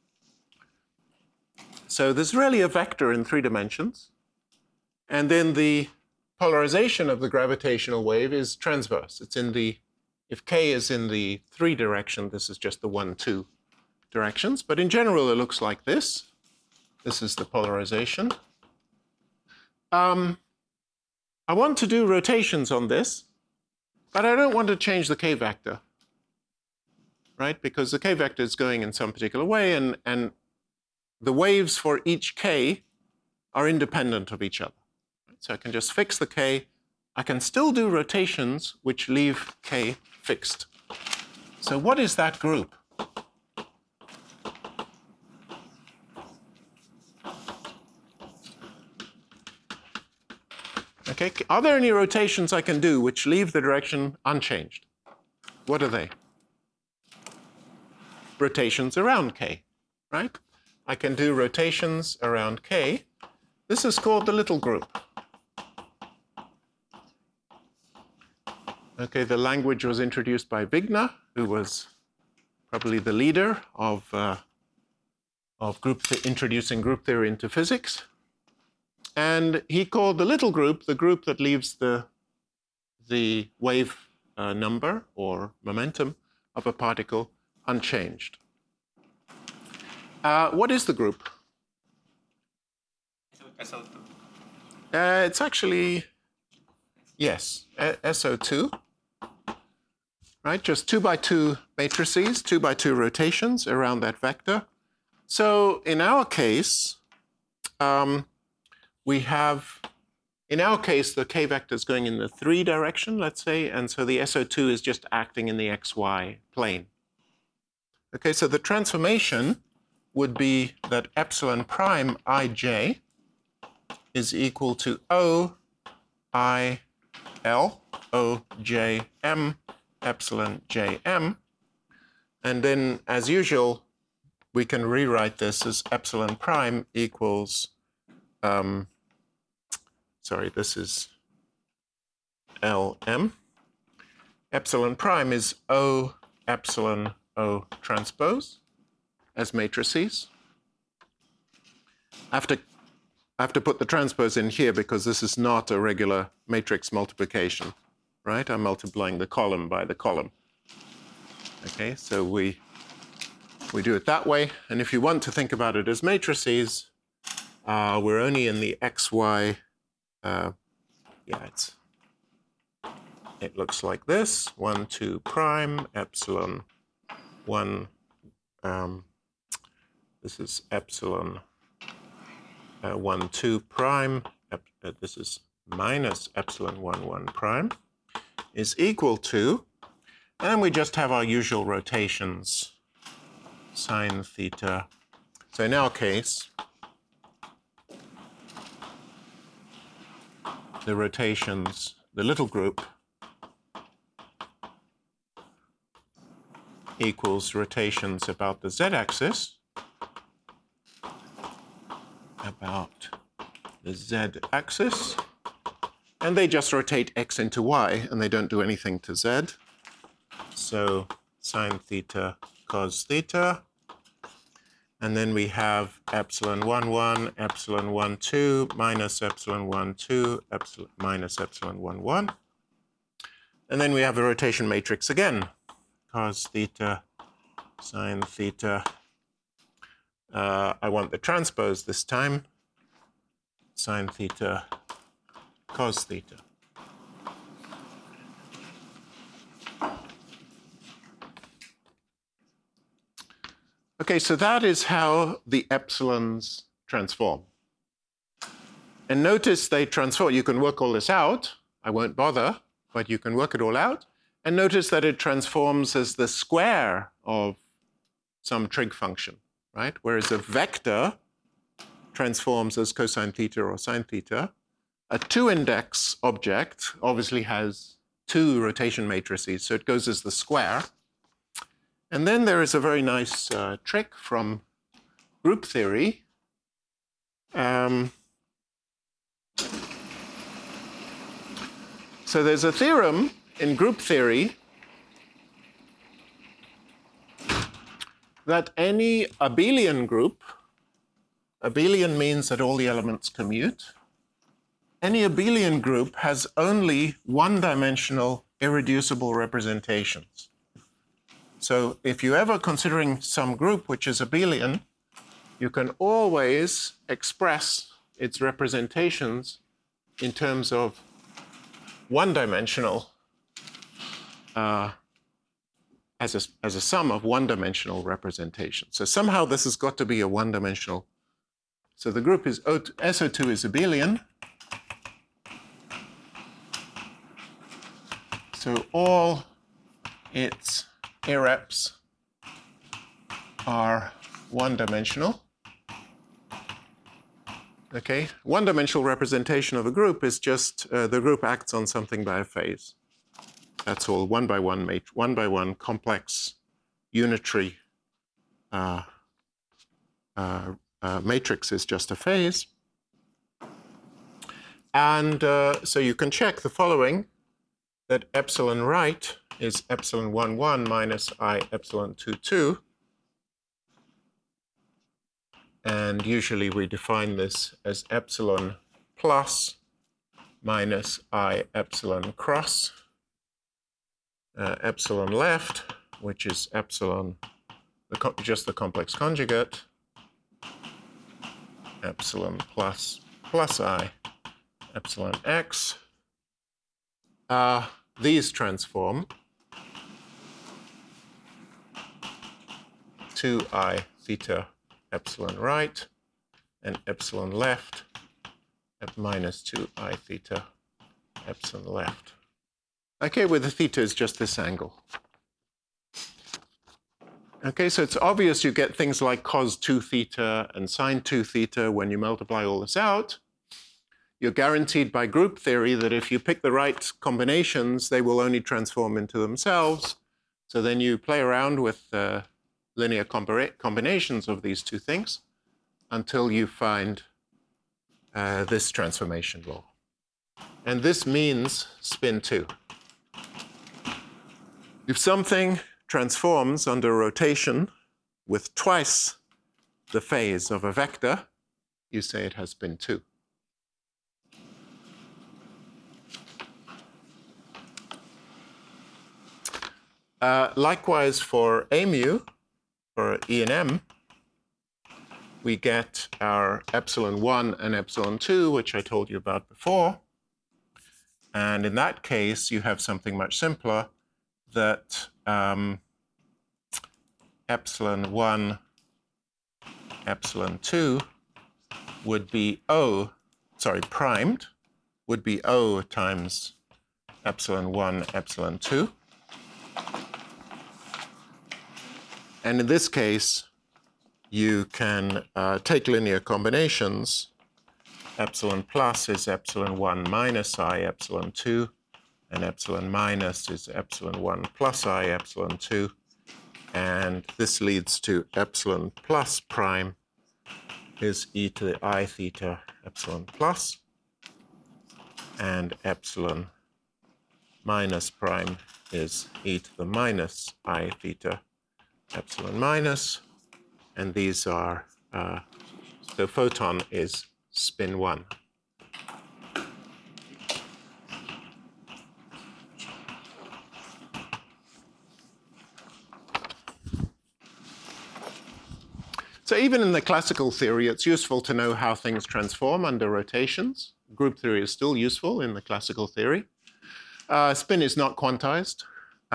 So there's really a vector in 3 dimensions. And then the polarization of the gravitational wave is transverse. It's in the, if k is in the 3 direction, this is just the 1, 2 directions. But in general, it looks like this. This is the polarization. I want to do rotations on this, but I don't want to change the k vector, right? Because the k vector is going in some particular way, and the waves for each k are independent of each other. So I can just fix the k. I can still do rotations which leave k fixed. So what is that group? Okay, are there any rotations I can do which leave the direction unchanged? What are they? Rotations around k, right? I can do rotations around k. This is called the little group. Okay, the language was introduced by Wigner, who was probably the leader of introducing group theory into physics. And he called the little group the group that leaves the wave number or momentum of a particle unchanged. What is the group? SO2. It's actually, yes, SO2. Right, just 2 by 2 matrices, 2 by 2 rotations around that vector. So in our case, we have, in our case, the k vector is going in the 3 direction, let's say, and so the SO2 is just acting in the xy plane. Okay, so the transformation would be that epsilon prime ij is equal to O I L O J M epsilon J M. And then, as usual, we can rewrite this as epsilon prime equals, sorry, this is LM. Epsilon prime is O epsilon O transpose as matrices. I have to put the transpose in here because this is not a regular matrix multiplication, right? I'm multiplying the column by the column. Okay, so we do it that way. And if you want to think about it as matrices, we're only in the xy, it looks like this, 1, 2 prime, epsilon 1, this is epsilon 1, 2 prime, this is minus epsilon 1, 1 prime, is equal to, and we just have our usual rotations, sine theta. So in our case, the rotations, the little group equals rotations about the z-axis, and they just rotate x into y, and they don't do anything to z. So sine theta, cos theta, and then we have epsilon 1, 1, epsilon 1, 2, minus epsilon 1, 2, minus epsilon 1, 1. And then we have a rotation matrix again, cos theta, sine theta. I want the transpose this time, sine theta, cos theta. Okay, so that is how the epsilons transform. And notice they transform. You can work all this out. I won't bother, but you can work it all out. And notice that it transforms as the square of some trig function, right? Whereas a vector transforms as cosine theta or sine theta. A 2-index object obviously has 2 rotation matrices, so it goes as the square. And then there is a very nice trick from group theory. So there's a theorem in group theory that any abelian group, abelian means that all the elements commute, any abelian group has only one-dimensional irreducible representations. So if you're ever considering some group which is abelian, you can always express its representations in terms of one-dimensional, as a sum of one-dimensional representations. So somehow this has got to be a one-dimensional. So the group is SO2 is abelian. So all its irreps are one-dimensional. Okay, one-dimensional representation of a group is just the group acts on something by a phase. That's all. One by one complex unitary matrix is just a phase. And so you can check the following, that epsilon right is epsilon 1, 1 minus I epsilon 2, 2. And usually we define this as epsilon plus minus I epsilon cross. Epsilon left, which is epsilon, just the complex conjugate, epsilon plus I epsilon x. These transform to I theta epsilon right and epsilon left at minus 2I theta epsilon left. Okay, where the theta is just this angle. Okay, so it's obvious you get things like cos 2 theta and sine 2 theta when you multiply all this out. You're guaranteed by group theory that if you pick the right combinations, they will only transform into themselves. So then you play around with linear combinations of these two things until you find this transformation law. And this means spin 2. If something transforms under rotation with twice the phase of a vector, you say it has spin 2. Likewise for A mu, for E and M, we get our epsilon 1 and epsilon 2, which I told you about before. And in that case, you have something much simpler, that epsilon 1, epsilon 2 would be primed, would be O times epsilon 1, epsilon 2. And in this case, you can take linear combinations. Epsilon plus is epsilon 1 minus I epsilon 2, and epsilon minus is epsilon 1 plus I epsilon 2. And this leads to epsilon plus prime is e to the I theta epsilon plus, and epsilon minus prime is e to the minus I theta epsilon minus, and these are, the photon is spin 1. So even in the classical theory, it's useful to know how things transform under rotations. Group theory is still useful in the classical theory. Spin is not quantized.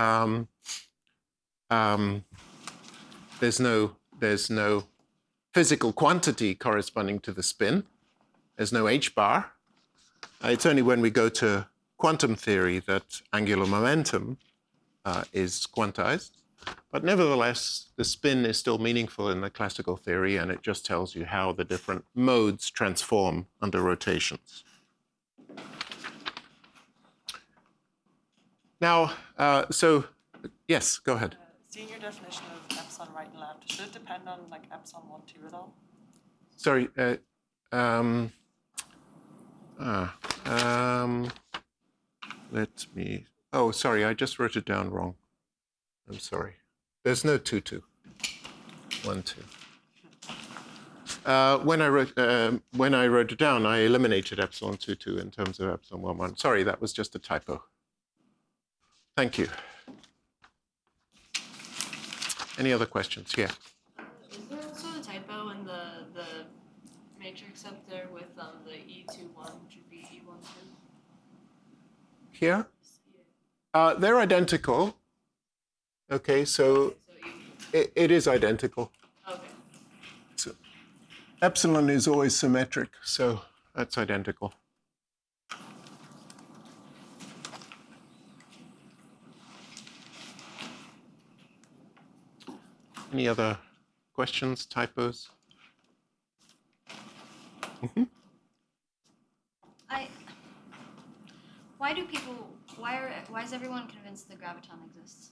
There's no physical quantity corresponding to the spin. There's no h bar. It's only when we go to quantum theory that angular momentum is quantized. But nevertheless, the spin is still meaningful in the classical theory, and it just tells you how the different modes transform under rotations. Now, yes, go ahead. Seeing your definition of epsilon right and left, should it depend on like epsilon 1, 2 at all? Sorry. Let me. Oh, sorry, I just wrote it down wrong. I'm sorry. There's no 2, 2. 1, 2. When I wrote it down, I eliminated epsilon 2, 2 in terms of epsilon 1, 1. Sorry, that was just a typo. Thank you. Any other questions? Yeah. Is there also a typo in the matrix up there with the E21, which would be E12? Here? They're identical. Okay, so it is identical. Okay. So epsilon is always symmetric, so that's identical. Any other questions, typos? Mm-hmm. Why is everyone convinced the graviton exists?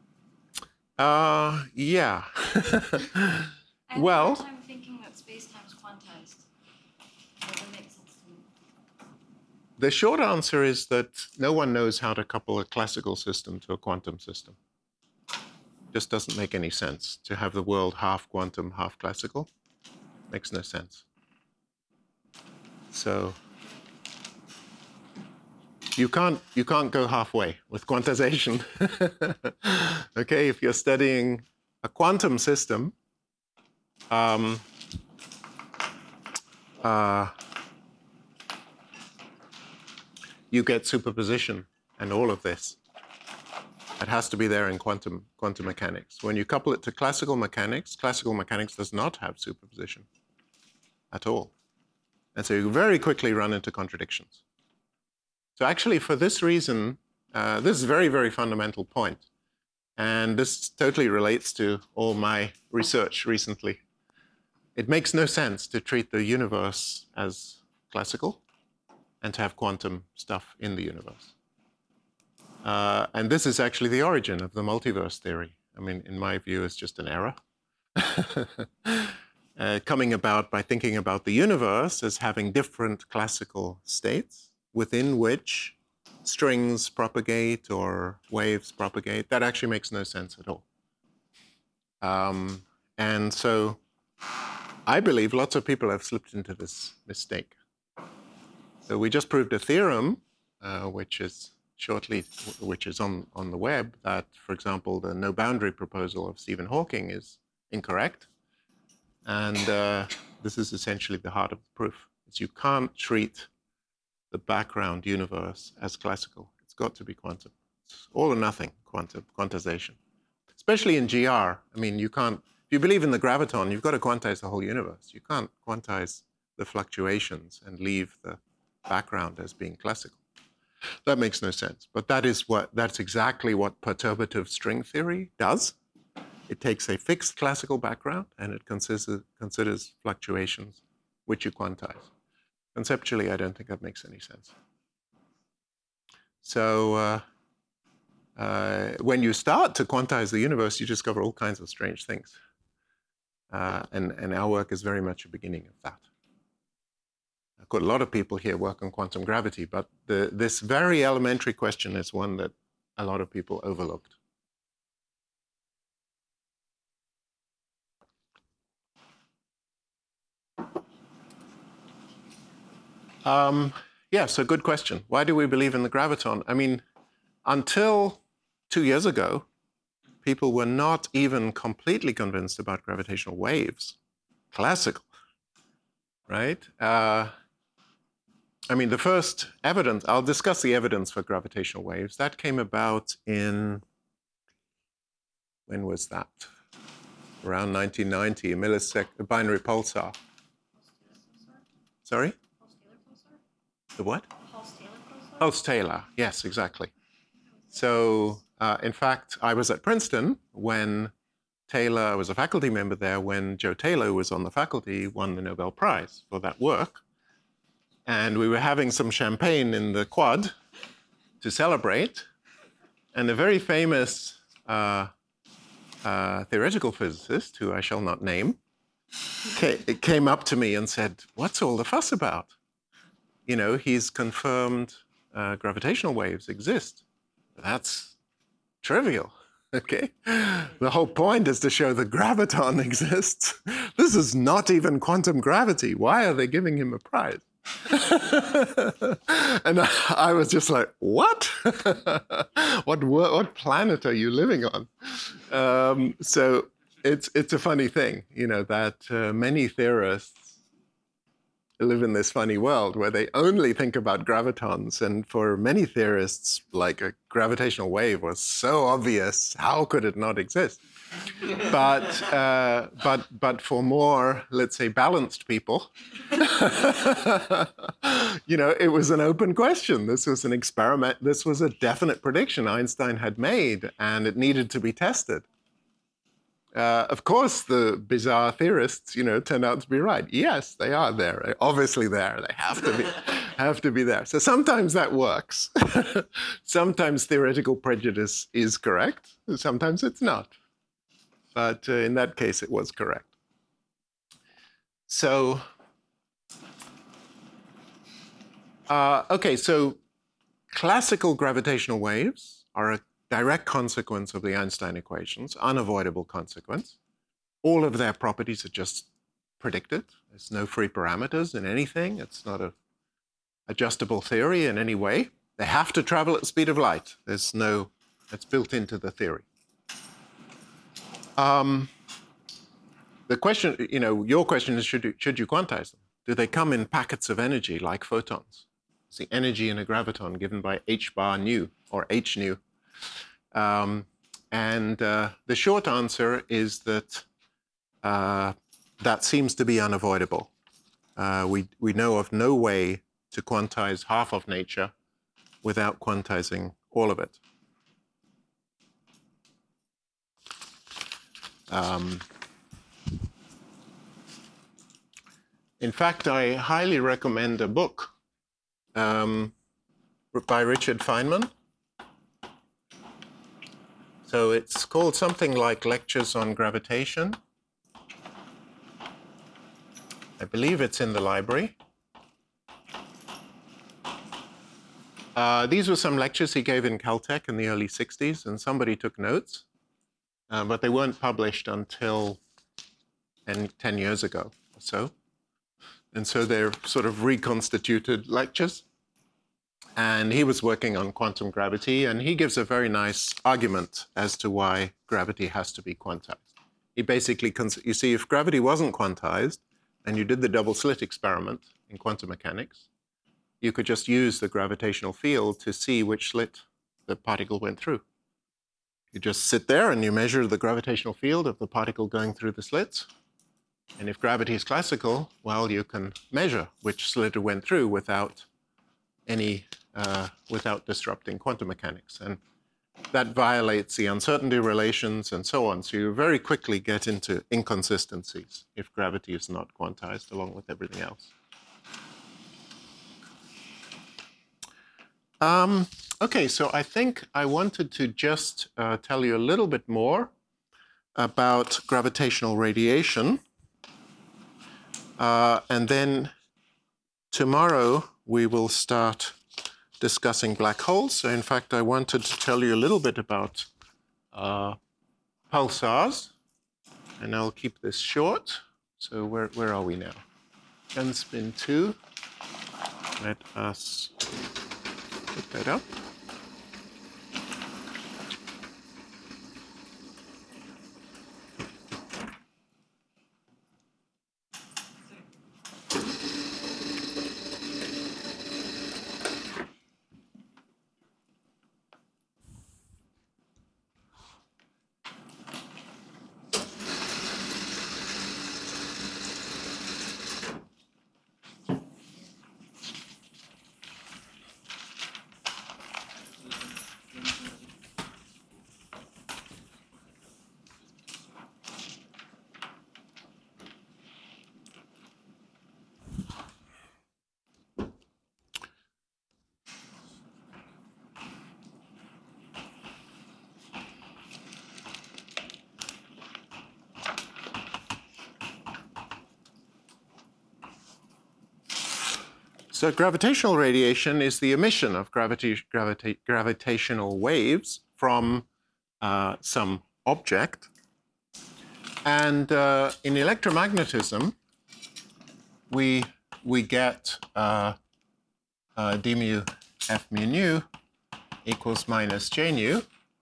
Yeah. I Well, have a hard time thinking that space-time is quantized. That doesn't make sense to me. the short answer is that no one knows how to couple a classical system to a quantum system. Just doesn't make any sense to have the world half quantum, half classical. Makes no sense. So you can't go halfway with quantization. Okay, if you're studying a quantum system, you get superposition and all of this. It has to be there in quantum mechanics. When you couple it to classical mechanics does not have superposition at all. And so you very quickly run into contradictions. So actually, for this reason, this is a very, very fundamental point. And this totally relates to all my research recently. It makes no sense to treat the universe as classical and to have quantum stuff in the universe. And this is actually the origin of the multiverse theory. I mean, in my view, it's just an error. Coming about by thinking about the universe as having different classical states within which strings propagate or waves propagate. That actually makes no sense at all. And so I believe lots of people have slipped into this mistake. So we just proved a theorem, which is on the web, that, for example, the no boundary proposal of Stephen Hawking is incorrect. And this is essentially the heart of the proof. Is you can't treat the background universe as classical. It's got to be quantum. It's all or nothing quantization. Especially in GR. I mean, you can't, if you believe in the graviton, you've got to quantize the whole universe. You can't quantize the fluctuations and leave the background as being classical. That makes no sense. But that's exactly what perturbative string theory does. It takes a fixed classical background and it considers fluctuations which you quantize. Conceptually, I don't think that makes any sense. So when you start to quantize the universe, you discover all kinds of strange things. And our work is very much a beginning of that. I've got a lot of people here work on quantum gravity, but this very elementary question is one that a lot of people overlooked. Yeah, so good question. Why do we believe in the graviton? I mean, until 2 years ago, people were not even completely convinced about gravitational waves, classical, right? I mean, the first evidence, I'll discuss the evidence for gravitational waves. That came about in, when was that? Around 1990, a binary pulsar. Sorry? The what? Hulse-Taylor, yes, exactly. So, in fact, I was at Princeton when Taylor was a faculty member there, when Joe Taylor was on the faculty, won the Nobel Prize for that work. And we were having some champagne in the quad to celebrate. And a very famous theoretical physicist, who I shall not name, came up to me and said, "What's all the fuss about? You know, he's confirmed gravitational waves exist." That's trivial, okay? The whole point is to show the graviton exists. This is not even quantum gravity. Why are they giving him a prize? And I was just like, what? What planet are you living on? So it's a funny thing, you know, that many theorists live in this funny world where they only think about gravitons. And for many theorists, like a gravitational wave was so obvious, how could it not exist? But for more, let's say, balanced people, you know, it was an open question. This was an experiment. This was a definite prediction Einstein had made, and it needed to be tested. Of course, the bizarre theorists, you know, turned out to be right. Yes, they are there. They're obviously there. They have to be there. So sometimes that works. Sometimes theoretical prejudice is correct. Sometimes it's not. But in that case, it was correct. So, okay, so classical gravitational waves are a direct consequence of the Einstein equations, unavoidable consequence. All of their properties are just predicted. There's no free parameters in anything. It's not an adjustable theory in any way. They have to travel at the speed of light. It's built into the theory. The question, you know, your question is, should you quantize them? Do they come in packets of energy like photons? It's the energy in a graviton given by h bar nu, or h nu. The short answer is that that seems to be unavoidable. We know of no way to quantize half of nature without quantizing all of it. In fact, I highly recommend a book by Richard Feynman. So it's called something like Lectures on Gravitation. I believe it's in the library. These were some lectures he gave in Caltech in the early 60s, and somebody took notes, but they weren't published until 10 years ago or so. And so they're sort of reconstituted lectures. And he was working on quantum gravity, and he gives a very nice argument as to why gravity has to be quantized. He basically, you see, if gravity wasn't quantized, and you did the double slit experiment in quantum mechanics, you could just use the gravitational field to see which slit the particle went through. You just sit there and you measure the gravitational field of the particle going through the slits. And if gravity is classical, well, you can measure which slit it went through without without disrupting quantum mechanics. And that violates the uncertainty relations and so on. So you very quickly get into inconsistencies if gravity is not quantized along with everything else. Okay, so I think I wanted to just tell you a little bit more about gravitational radiation. And then tomorrow we will start discussing black holes. So in fact, I wanted to tell you a little bit about pulsars, and I'll keep this short. So where are we now? Spin 2. Let us put that up. So gravitational radiation is the emission of gravitational waves from some object. And in electromagnetism, we get d mu f mu nu equals minus j nu.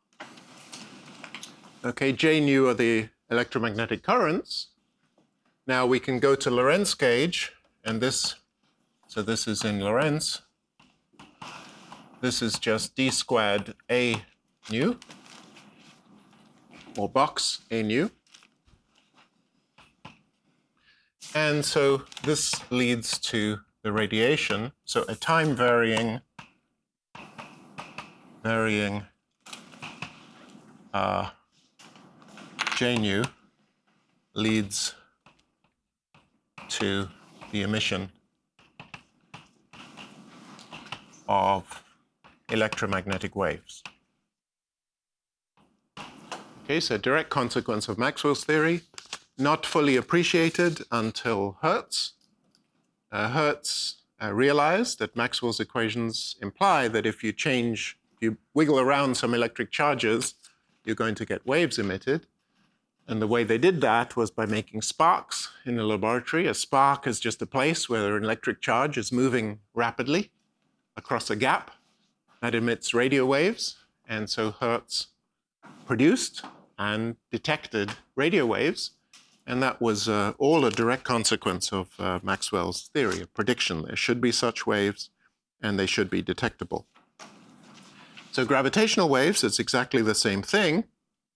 Okay, j nu are the electromagnetic currents. Now we can go to Lorentz gauge, and this is in Lorentz. This is just d squared a nu, or box a nu. And so this leads to the radiation. So a time varying j nu leads to the emission of electromagnetic waves. Okay, so direct consequence of Maxwell's theory, not fully appreciated until Hertz. Hertz realized that Maxwell's equations imply that if you wiggle around some electric charges, you're going to get waves emitted. And the way they did that was by making sparks in the laboratory. A spark is just a place where an electric charge is moving rapidly across a gap that emits radio waves. And so Hertz produced and detected radio waves. And that was all a direct consequence of Maxwell's theory, a prediction. There should be such waves, and they should be detectable. So gravitational waves, it's exactly the same thing.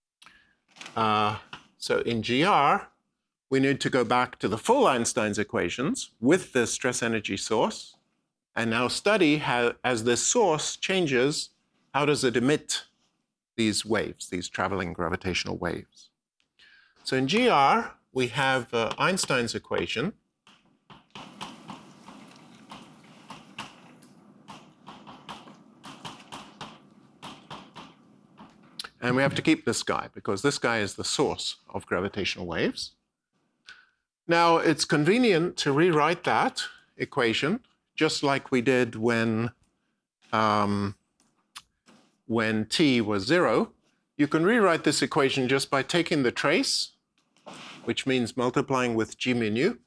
So in GR, we need to go back to the full Einstein's equations with the stress energy source and now study how, as this source changes, how does it emit these waves, these traveling gravitational waves. So in GR, we have Einstein's equation. And we have to keep this guy because this guy is the source of gravitational waves. Now, it's convenient to rewrite that equation just like we did when t was 0. You can rewrite this equation just by taking the trace, which means multiplying with g mu nu.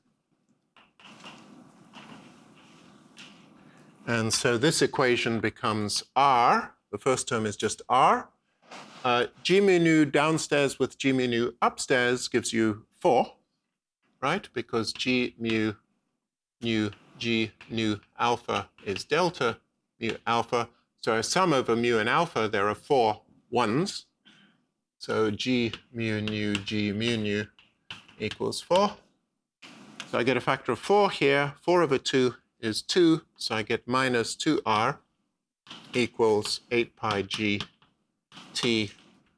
And so this equation becomes r. The first term is just r. G mu nu downstairs with g mu nu upstairs gives you 4, right? Because g mu nu g nu alpha is delta mu alpha. So a sum over mu and alpha, there are 4 ones. So g mu nu g mu nu equals 4. So I get a factor of 4 here. 4 over 2 is 2. So I get minus 2r equals 8 pi g t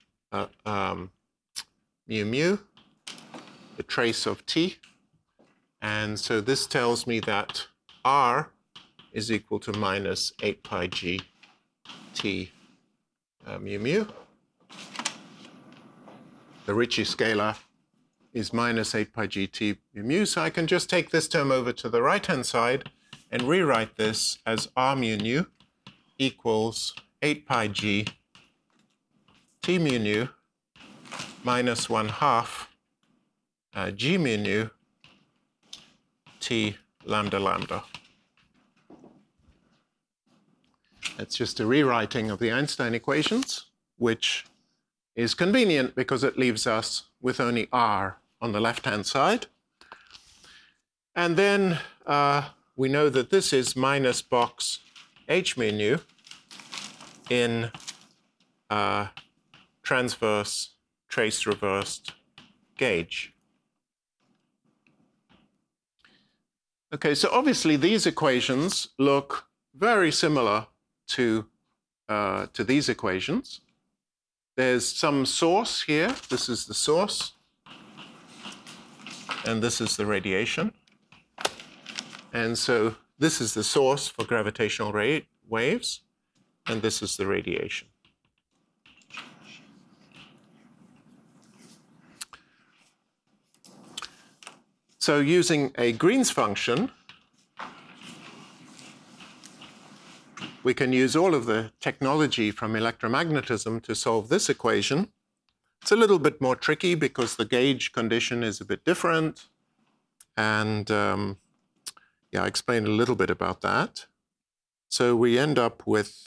mu mu, the trace of t. And so this tells me that r is equal to minus 8 pi g t mu mu. The Ricci scalar is minus 8 pi g t mu mu. So I can just take this term over to the right-hand side and rewrite this as r mu nu equals 8 pi g t mu nu minus 1/2 g mu nu t lambda lambda. It's just a rewriting of the Einstein equations, which is convenient because it leaves us with only r on the left-hand side. And then we know that this is minus box h mu nu in transverse trace reversed gauge. Okay, so obviously these equations look very similar to these equations. There's some source here. This is the source. And this is the radiation. And so this is the source for gravitational waves. And this is the radiation. So using a Green's function, we can use all of the technology from electromagnetism to solve this equation. It's a little bit more tricky because the gauge condition is a bit different. And yeah, I explained a little bit about that. So we end up with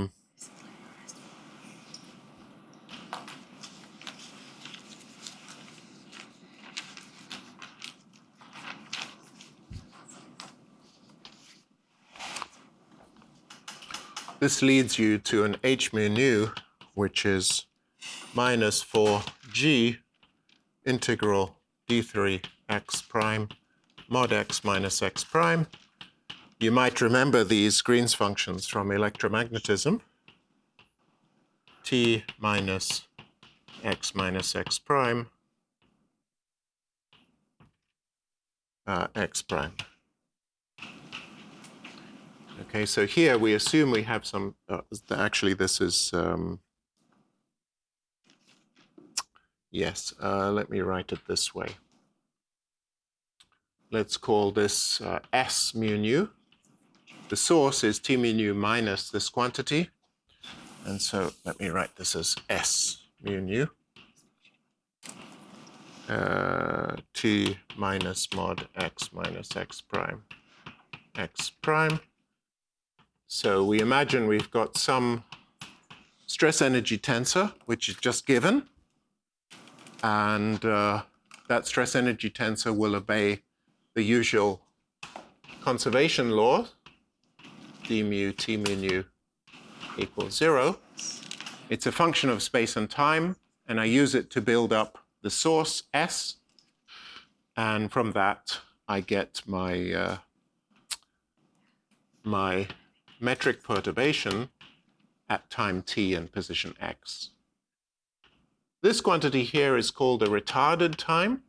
this leads you to an h mu nu, which is minus 4g integral d3 x prime mod x minus x prime. You might remember these Green's functions from electromagnetism. T minus x prime x prime. Okay, so here we assume we have some, actually this is, yes, let me write it this way. Let's call this S mu nu. The source is T mu nu minus this quantity. And so let me write this as S mu nu. T minus mod x minus x prime x prime. So we imagine we've got some stress energy tensor, which is just given. And that stress energy tensor will obey the usual conservation law, d mu t mu nu equals 0. it's a function of space and time, and I use it to build up the source S, and from that I get my my metric perturbation at time t and position x. This quantity here is called a retarded time.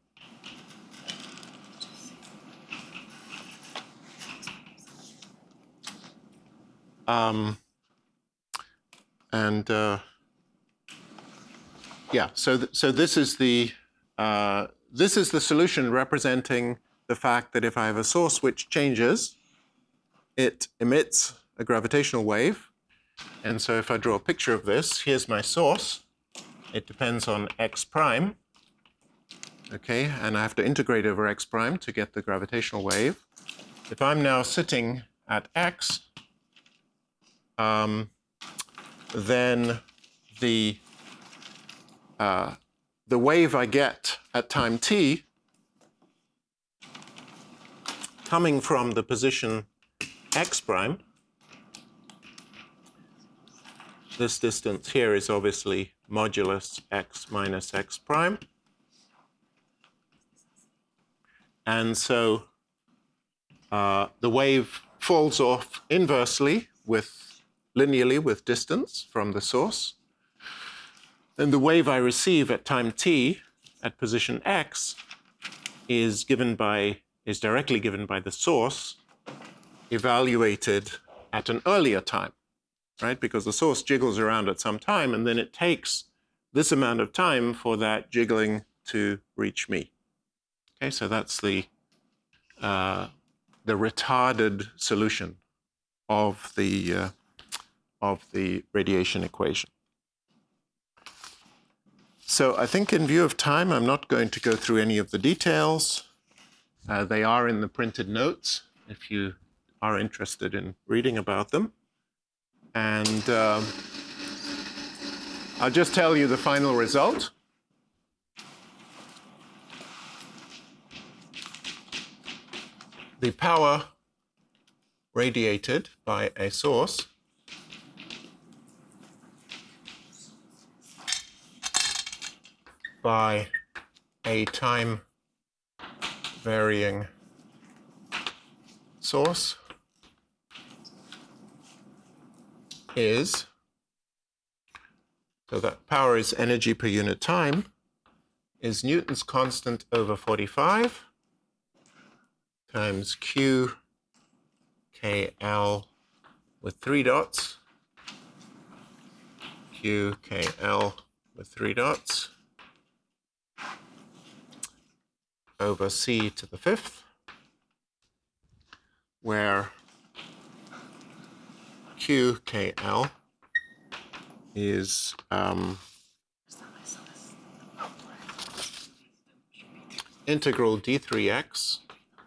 Yeah, so this is the solution representing the fact that if I have a source which changes, it emits a gravitational wave. And so if I draw a picture of this, here's my source. It depends on x prime. Okay, and I have to integrate over x prime to get the gravitational wave. If I'm now sitting at x, then the wave I get at time t, coming from the position x prime, this distance here is obviously modulus x minus x prime. And so the wave falls off inversely linearly with distance from the source. Then the wave I receive at time t at position x is directly given by the source evaluated at an earlier time, right? Because the source jiggles around at some time, and then it takes this amount of time for that jiggling to reach me. Okay, so that's the retarded solution of the radiation equation. So I think in view of time, I'm not going to go through any of the details. They are in the printed notes if you are interested in reading about them. And I'll just tell you the final result. The power radiated by a source by a time varying source is, so that power is energy per unit time, is Newton's constant over 45 times Q KL with 3 dots, Q KL with 3 dots, over C to the 5th, where QKL is integral d3x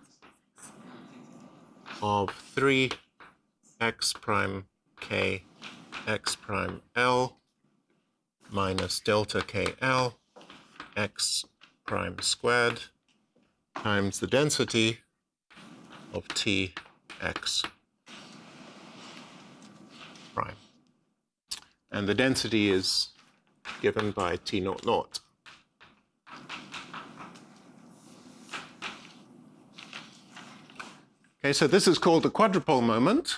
of 3x prime k x prime L minus delta KL x prime squared times the density of Tx prime. And the density is given by T naught naught. Okay, so this is called the quadrupole moment.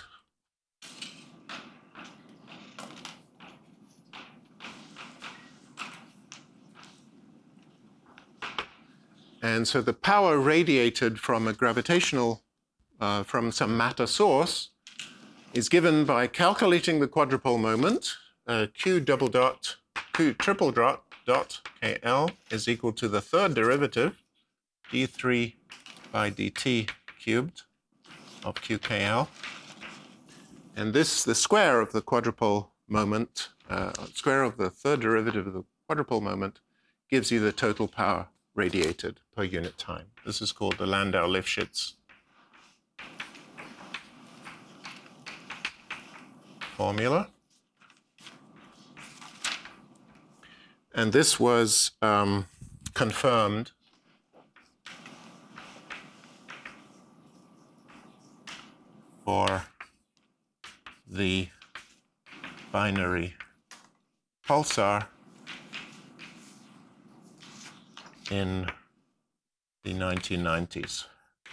And so the power radiated from a gravitational, from some matter source is given by calculating the quadrupole moment, Q triple dot KL is equal to the third derivative, d3 by dt cubed of QKL. And this, the square of the quadrupole moment, square of the third derivative of the quadrupole moment, gives you the total power radiated per unit time. This is called the Landau-Lifshitz formula. And this was confirmed for the binary pulsar in the 1990s.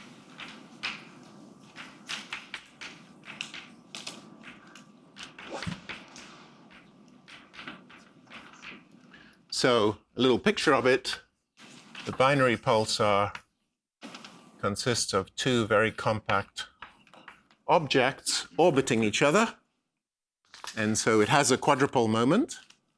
So a little picture of it. The binary pulsar consists of two very compact objects orbiting each other. And so it has a quadrupole moment.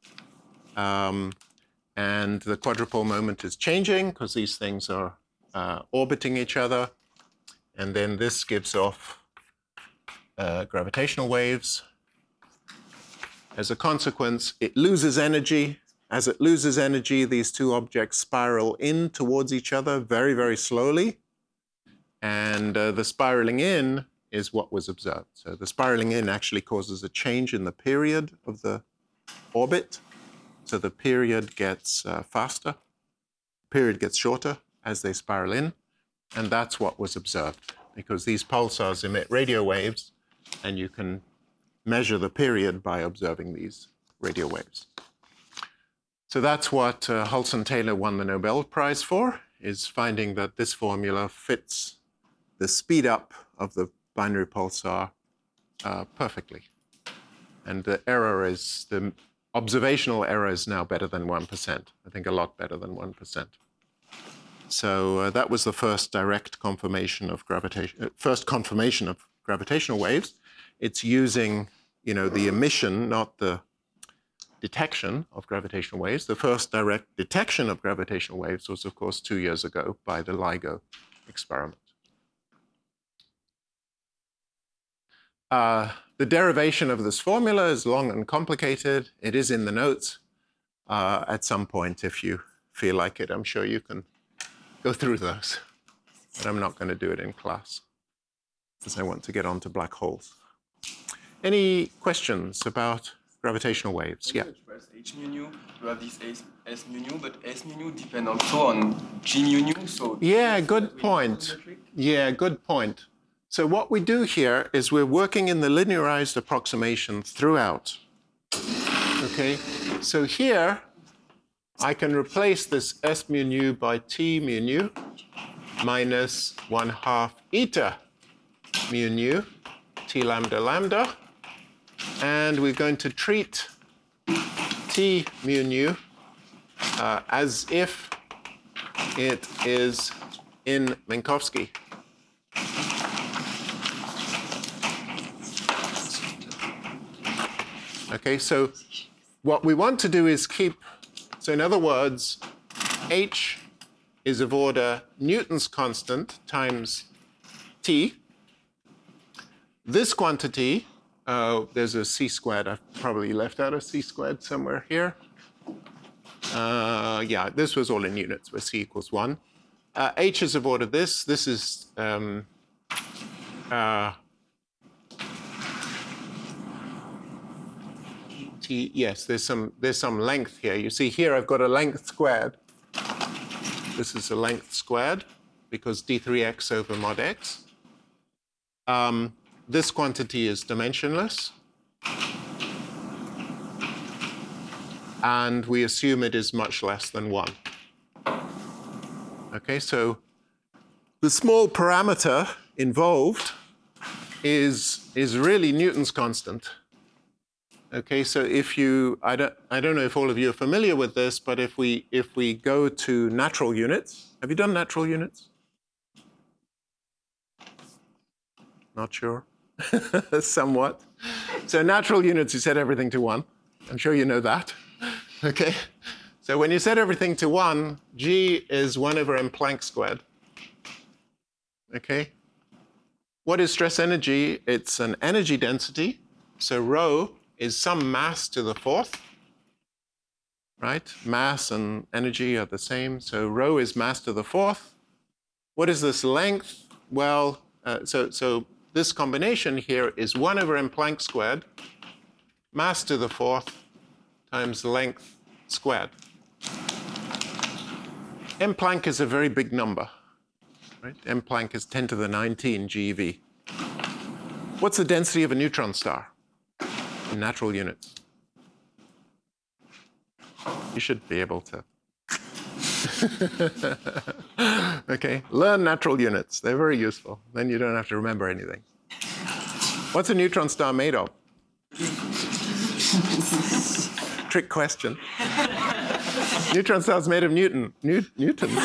And the quadrupole moment is changing because these things are orbiting each other. And then this gives off gravitational waves. As a consequence, it loses energy. As it loses energy, these two objects spiral in towards each other very, very slowly. And the spiraling in is what was observed. So the spiraling in actually causes a change in the period of the orbit. So the period gets faster, the period gets shorter as they spiral in. And that's what was observed, because these pulsars emit radio waves, and you can measure the period by observing these radio waves. So that's what Hulson-Taylor won the Nobel Prize for, is finding that this formula fits the speed up of the binary pulsar perfectly. And the error is, the observational error is now better than 1%. I think a lot better than 1%. So that was the first direct confirmation of gravitation, first confirmation of gravitational waves. It's using, the emission, not the detection of gravitational waves. The first direct detection of gravitational waves was, of course, 2 years ago by the LIGO experiment. The derivation of this formula is long and complicated. It is in the notes. At some point, if you feel like it, I'm sure you can go through those. But I'm not going to do it in class, because I want to get on to black holes. Any questions about gravitational waves? Yeah. Express h mu nu, you have this s mu nu, but s mu nu depends also on g mu nu. So yeah, good point. Yeah, good point. So what we do here is we're working in the linearized approximation throughout. Okay, so here I can replace this s mu nu by t mu nu minus 1/2 eta mu nu t lambda lambda. And we're going to treat t mu nu as if it is in Minkowski. Okay, so what we want to do is keep, so in other words, h is of order Newton's constant times t. This quantity, there's a c squared. I've probably left out a c squared somewhere here. Yeah, this was all in units where c equals 1. H is of order this. This is t. Yes, there's some length here. You see here I've got a length squared. This is a length squared because d3x over mod x. This quantity is dimensionless. And we assume it is much less than 1. Okay, so the small parameter involved is really Newton's constant. Okay, so if you, I don't know if all of you are familiar with this, but if we go to natural units, have you done natural units? Not sure. Somewhat. So natural units, you set everything to 1. I'm sure you know that. Okay. So when you set everything to 1, g is 1 over m Planck squared. Okay. What is stress energy? It's an energy density. So rho is some mass to the 4th. Right? Mass and energy are the same. So rho is mass to the 4th. What is this length? Well, so this combination here is 1 over m Planck squared, mass to the 4th, times length squared. M Planck is a very big number. Right? M Planck is 10 to the 19 GeV. What's the density of a neutron star in natural units? You should be able to. Okay, learn natural units. They're very useful. Then you don't have to remember anything. What's a neutron star made of? Trick question. Neutron star is made of Newton. Newton?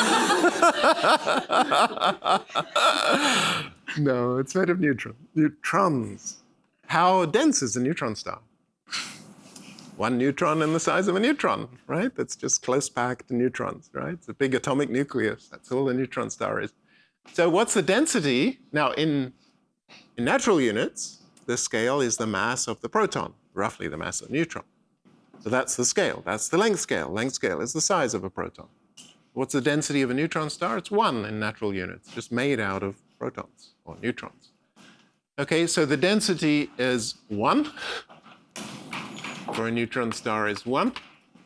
No, it's made of neutrons. How dense is a neutron star? 1 neutron in the size of a neutron, right? That's just close packed neutrons, right? It's a big atomic nucleus. That's all a neutron star is. So what's the density? Now, in natural units, the scale is the mass of the proton, roughly the mass of the neutron. So that's the scale. That's the length scale. Length scale is the size of a proton. What's the density of a neutron star? It's 1 in natural units, just made out of protons or neutrons. Okay, so the density is 1. For a neutron star is 1.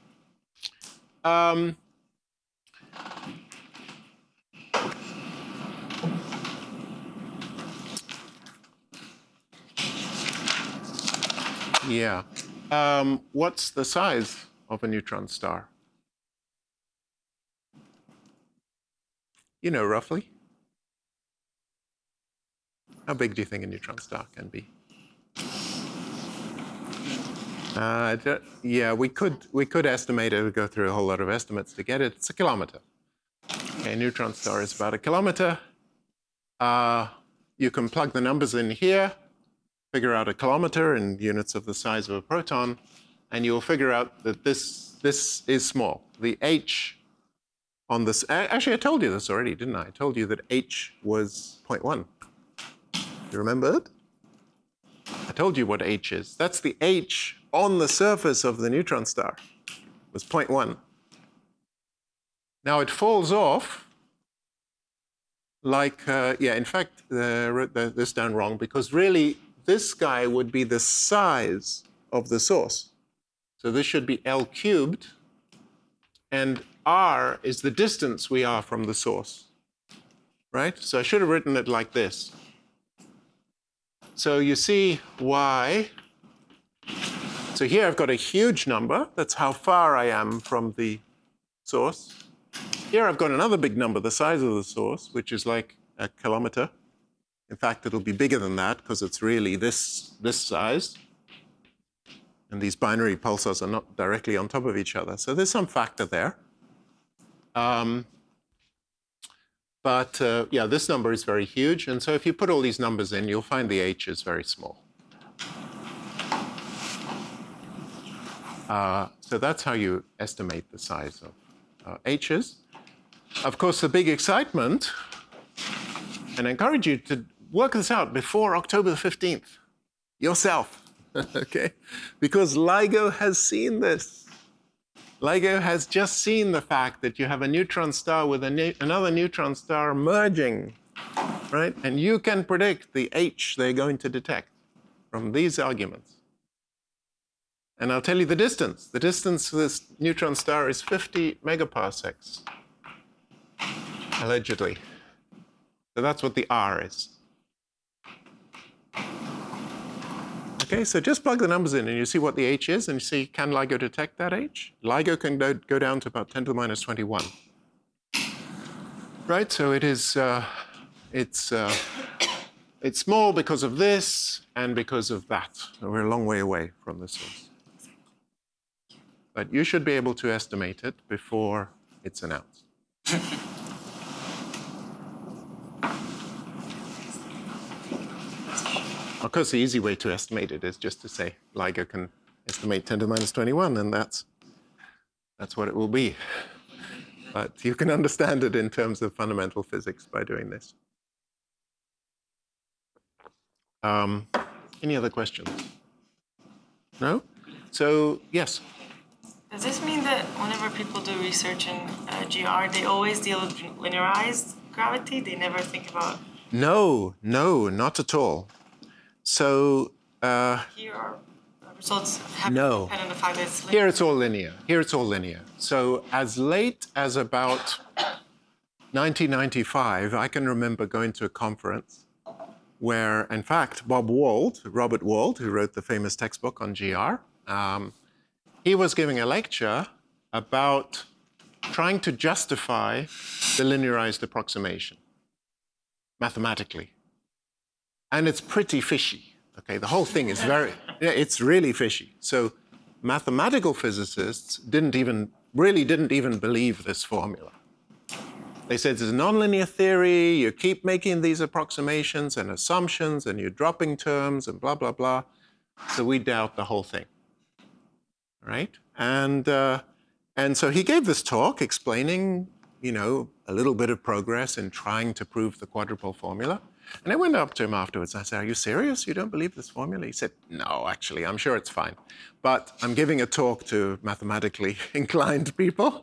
Yeah. What's the size of a neutron star? You know, roughly. How big do you think a neutron star can be? Yeah, we could estimate it. We go through a whole lot of estimates to get it. It's a kilometer. Okay, a neutron star is about a kilometer. You can plug the numbers in here, figure out a kilometer in units of the size of a proton, and you'll figure out that this is small. The h on this. Actually, I told you this already, didn't I? I told you that h was 0.1. You remember it? I told you what h is. That's the h on the surface of the neutron star, was 0.1. Now it falls off like, yeah, in fact, I wrote this down wrong, because really this guy would be the size of the source. So this should be L cubed, and r is the distance we are from the source, right? So I should have written it like this. So you see why. So here I've got a huge number. That's how far I am from the source. Here I've got another big number, the size of the source, which is like a kilometer. In fact, it'll be bigger than that because it's really this size. And these binary pulsars are not directly on top of each other. So there's some factor there. Yeah, this number is very huge. And so if you put all these numbers in, you'll find the h is very small. So that's how you estimate the size of h's. Of course, the big excitement, and I encourage you to work this out before October the 15th, yourself, okay? Because LIGO has seen this. LIGO has just seen the fact that you have a neutron star with another neutron star merging, right? And you can predict the h they're going to detect from these arguments. And I'll tell you the distance. The distance to this neutron star is 50 megaparsecs, allegedly. So that's what the r is. Okay, so just plug the numbers in and you see what the h is, and you see, can LIGO detect that h? LIGO can go down to about 10 to the minus 21. Right, so it is, it's small because of this and because of that. So we're a long way away from the source. But you should be able to estimate it before it's announced. Of course, the easy way to estimate it is just to say LIGO can estimate 10 to the minus 21, and that's what it will be. But you can understand it in terms of fundamental physics by doing this. Any other questions? No? So, yes. Does this mean that whenever people do research in GR, they always deal with linearized gravity? They never think about... No, not at all. So... Here our results have No. depend on the fact that it's linear. Here it's all linear. Here it's all linear. So as late as about 1995, I can remember going to a conference where, in fact, Robert Wald, who wrote the famous textbook on GR, he was giving a lecture about trying to justify the linearized approximation mathematically. And it's pretty fishy. Okay, the whole thing is it's really fishy. So mathematical physicists didn't even believe this formula. They said it's a nonlinear theory, you keep making these approximations and assumptions, and you're dropping terms and blah, blah, blah. So we doubt the whole thing, right? And so he gave this talk explaining, a little bit of progress in trying to prove the quadrupole formula. And I went up to him afterwards. I said, "Are you serious? You don't believe this formula?" He said, "No, actually, I'm sure it's fine. But I'm giving a talk to mathematically inclined people."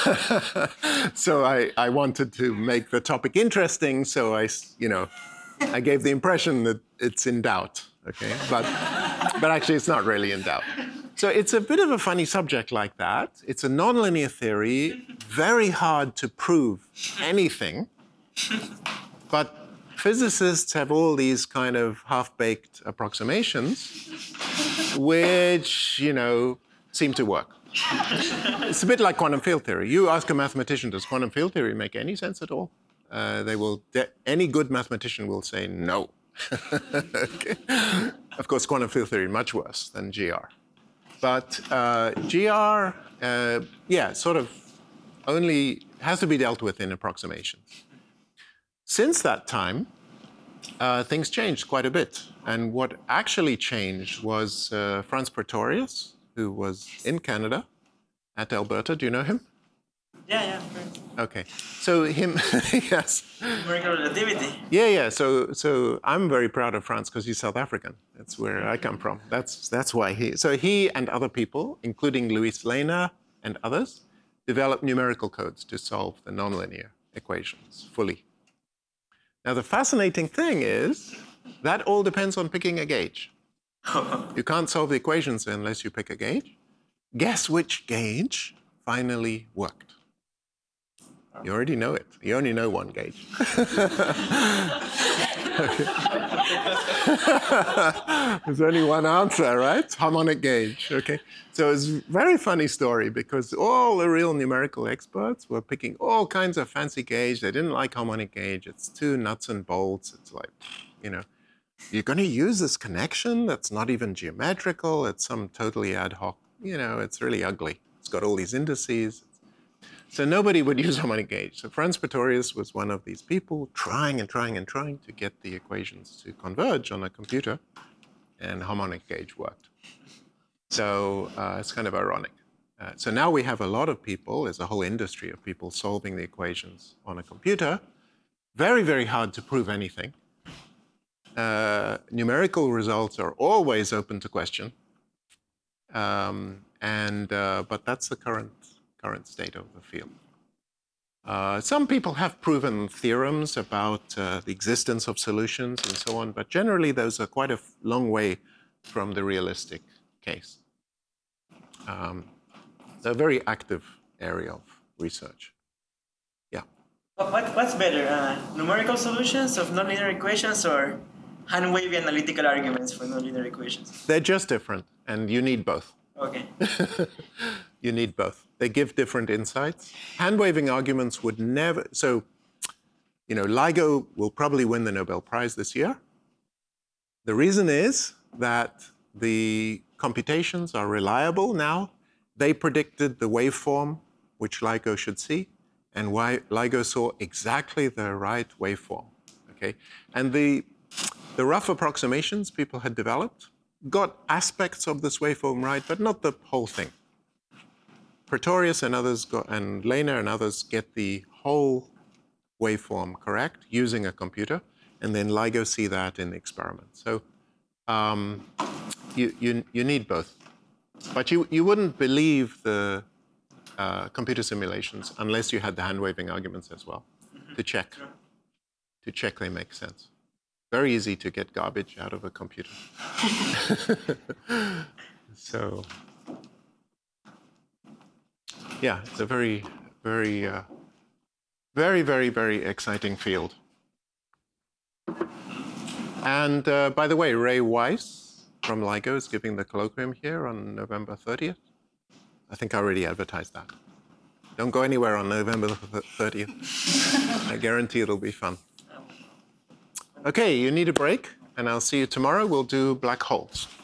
So I wanted to make the topic interesting. So I gave the impression that it's in doubt. Okay, but actually, it's not really in doubt. So it's a bit of a funny subject like that. It's a nonlinear theory, very hard to prove anything, but physicists have all these kind of half-baked approximations which, seem to work. It's a bit like quantum field theory. You ask a mathematician, does quantum field theory make any sense at all? Any good mathematician will say no. Okay. Of course, quantum field theory is much worse than GR. But GR, sort of only has to be dealt with in approximations. Since that time, things changed quite a bit. And what actually changed was Franz Pretorius, who was in Canada at Alberta. Do you know him? Yeah. Okay. So him, yes. Numerical relativity. Yeah. So I'm very proud of Franz because he's South African. That's where I come from. That's why he and other people, including Louis Lehner and others, developed numerical codes to solve the nonlinear equations fully. Now, the fascinating thing is that all depends on picking a gauge. You can't solve the equations unless you pick a gauge. Guess which gauge finally worked? You already know it. You only know one gauge. There's only one answer, right? Harmonic gauge. Okay. So it's a very funny story because all the real numerical experts were picking all kinds of fancy gauge. They didn't like harmonic gauge. It's too nuts and bolts. It's like, you're going to use this connection that's not even geometrical. It's some totally ad hoc. It's really ugly. It's got all these indices. So nobody would use harmonic gauge. So Franz Pretorius was one of these people trying to get the equations to converge on a computer, and harmonic gauge worked. So it's kind of ironic. So now we have a lot of people, there's a whole industry of people solving the equations on a computer. Very, very hard to prove anything. Numerical results are always open to question. But that's the current state of the field. Some people have proven theorems about the existence of solutions and so on, but generally those are quite a long way from the realistic case. It's a very active area of research. Yeah. What's better, numerical solutions of nonlinear equations or hand-wavy analytical arguments for nonlinear equations? They're just different, and you need both. Okay. You need both. They give different insights. Hand-waving arguments would never... So, LIGO will probably win the Nobel Prize this year. The reason is that the computations are reliable now. They predicted the waveform which LIGO should see, and LIGO saw exactly the right waveform. Okay? And the rough approximations people had developed got aspects of this waveform right, but not the whole thing. Pretorius and others and Lehner and others get the whole waveform correct using a computer, and then LIGO see that in the experiment. So you need both. But you wouldn't believe the computer simulations unless you had the hand-waving arguments as well to check they make sense. Very easy to get garbage out of a computer. So, yeah, it's a very, very, very, very, very exciting field. And by the way, Ray Weiss from LIGO is giving the colloquium here on November 30th. I think I already advertised that. Don't go anywhere on November the 30th. I guarantee it'll be fun. Okay, you need a break, and I'll see you tomorrow. We'll do black holes.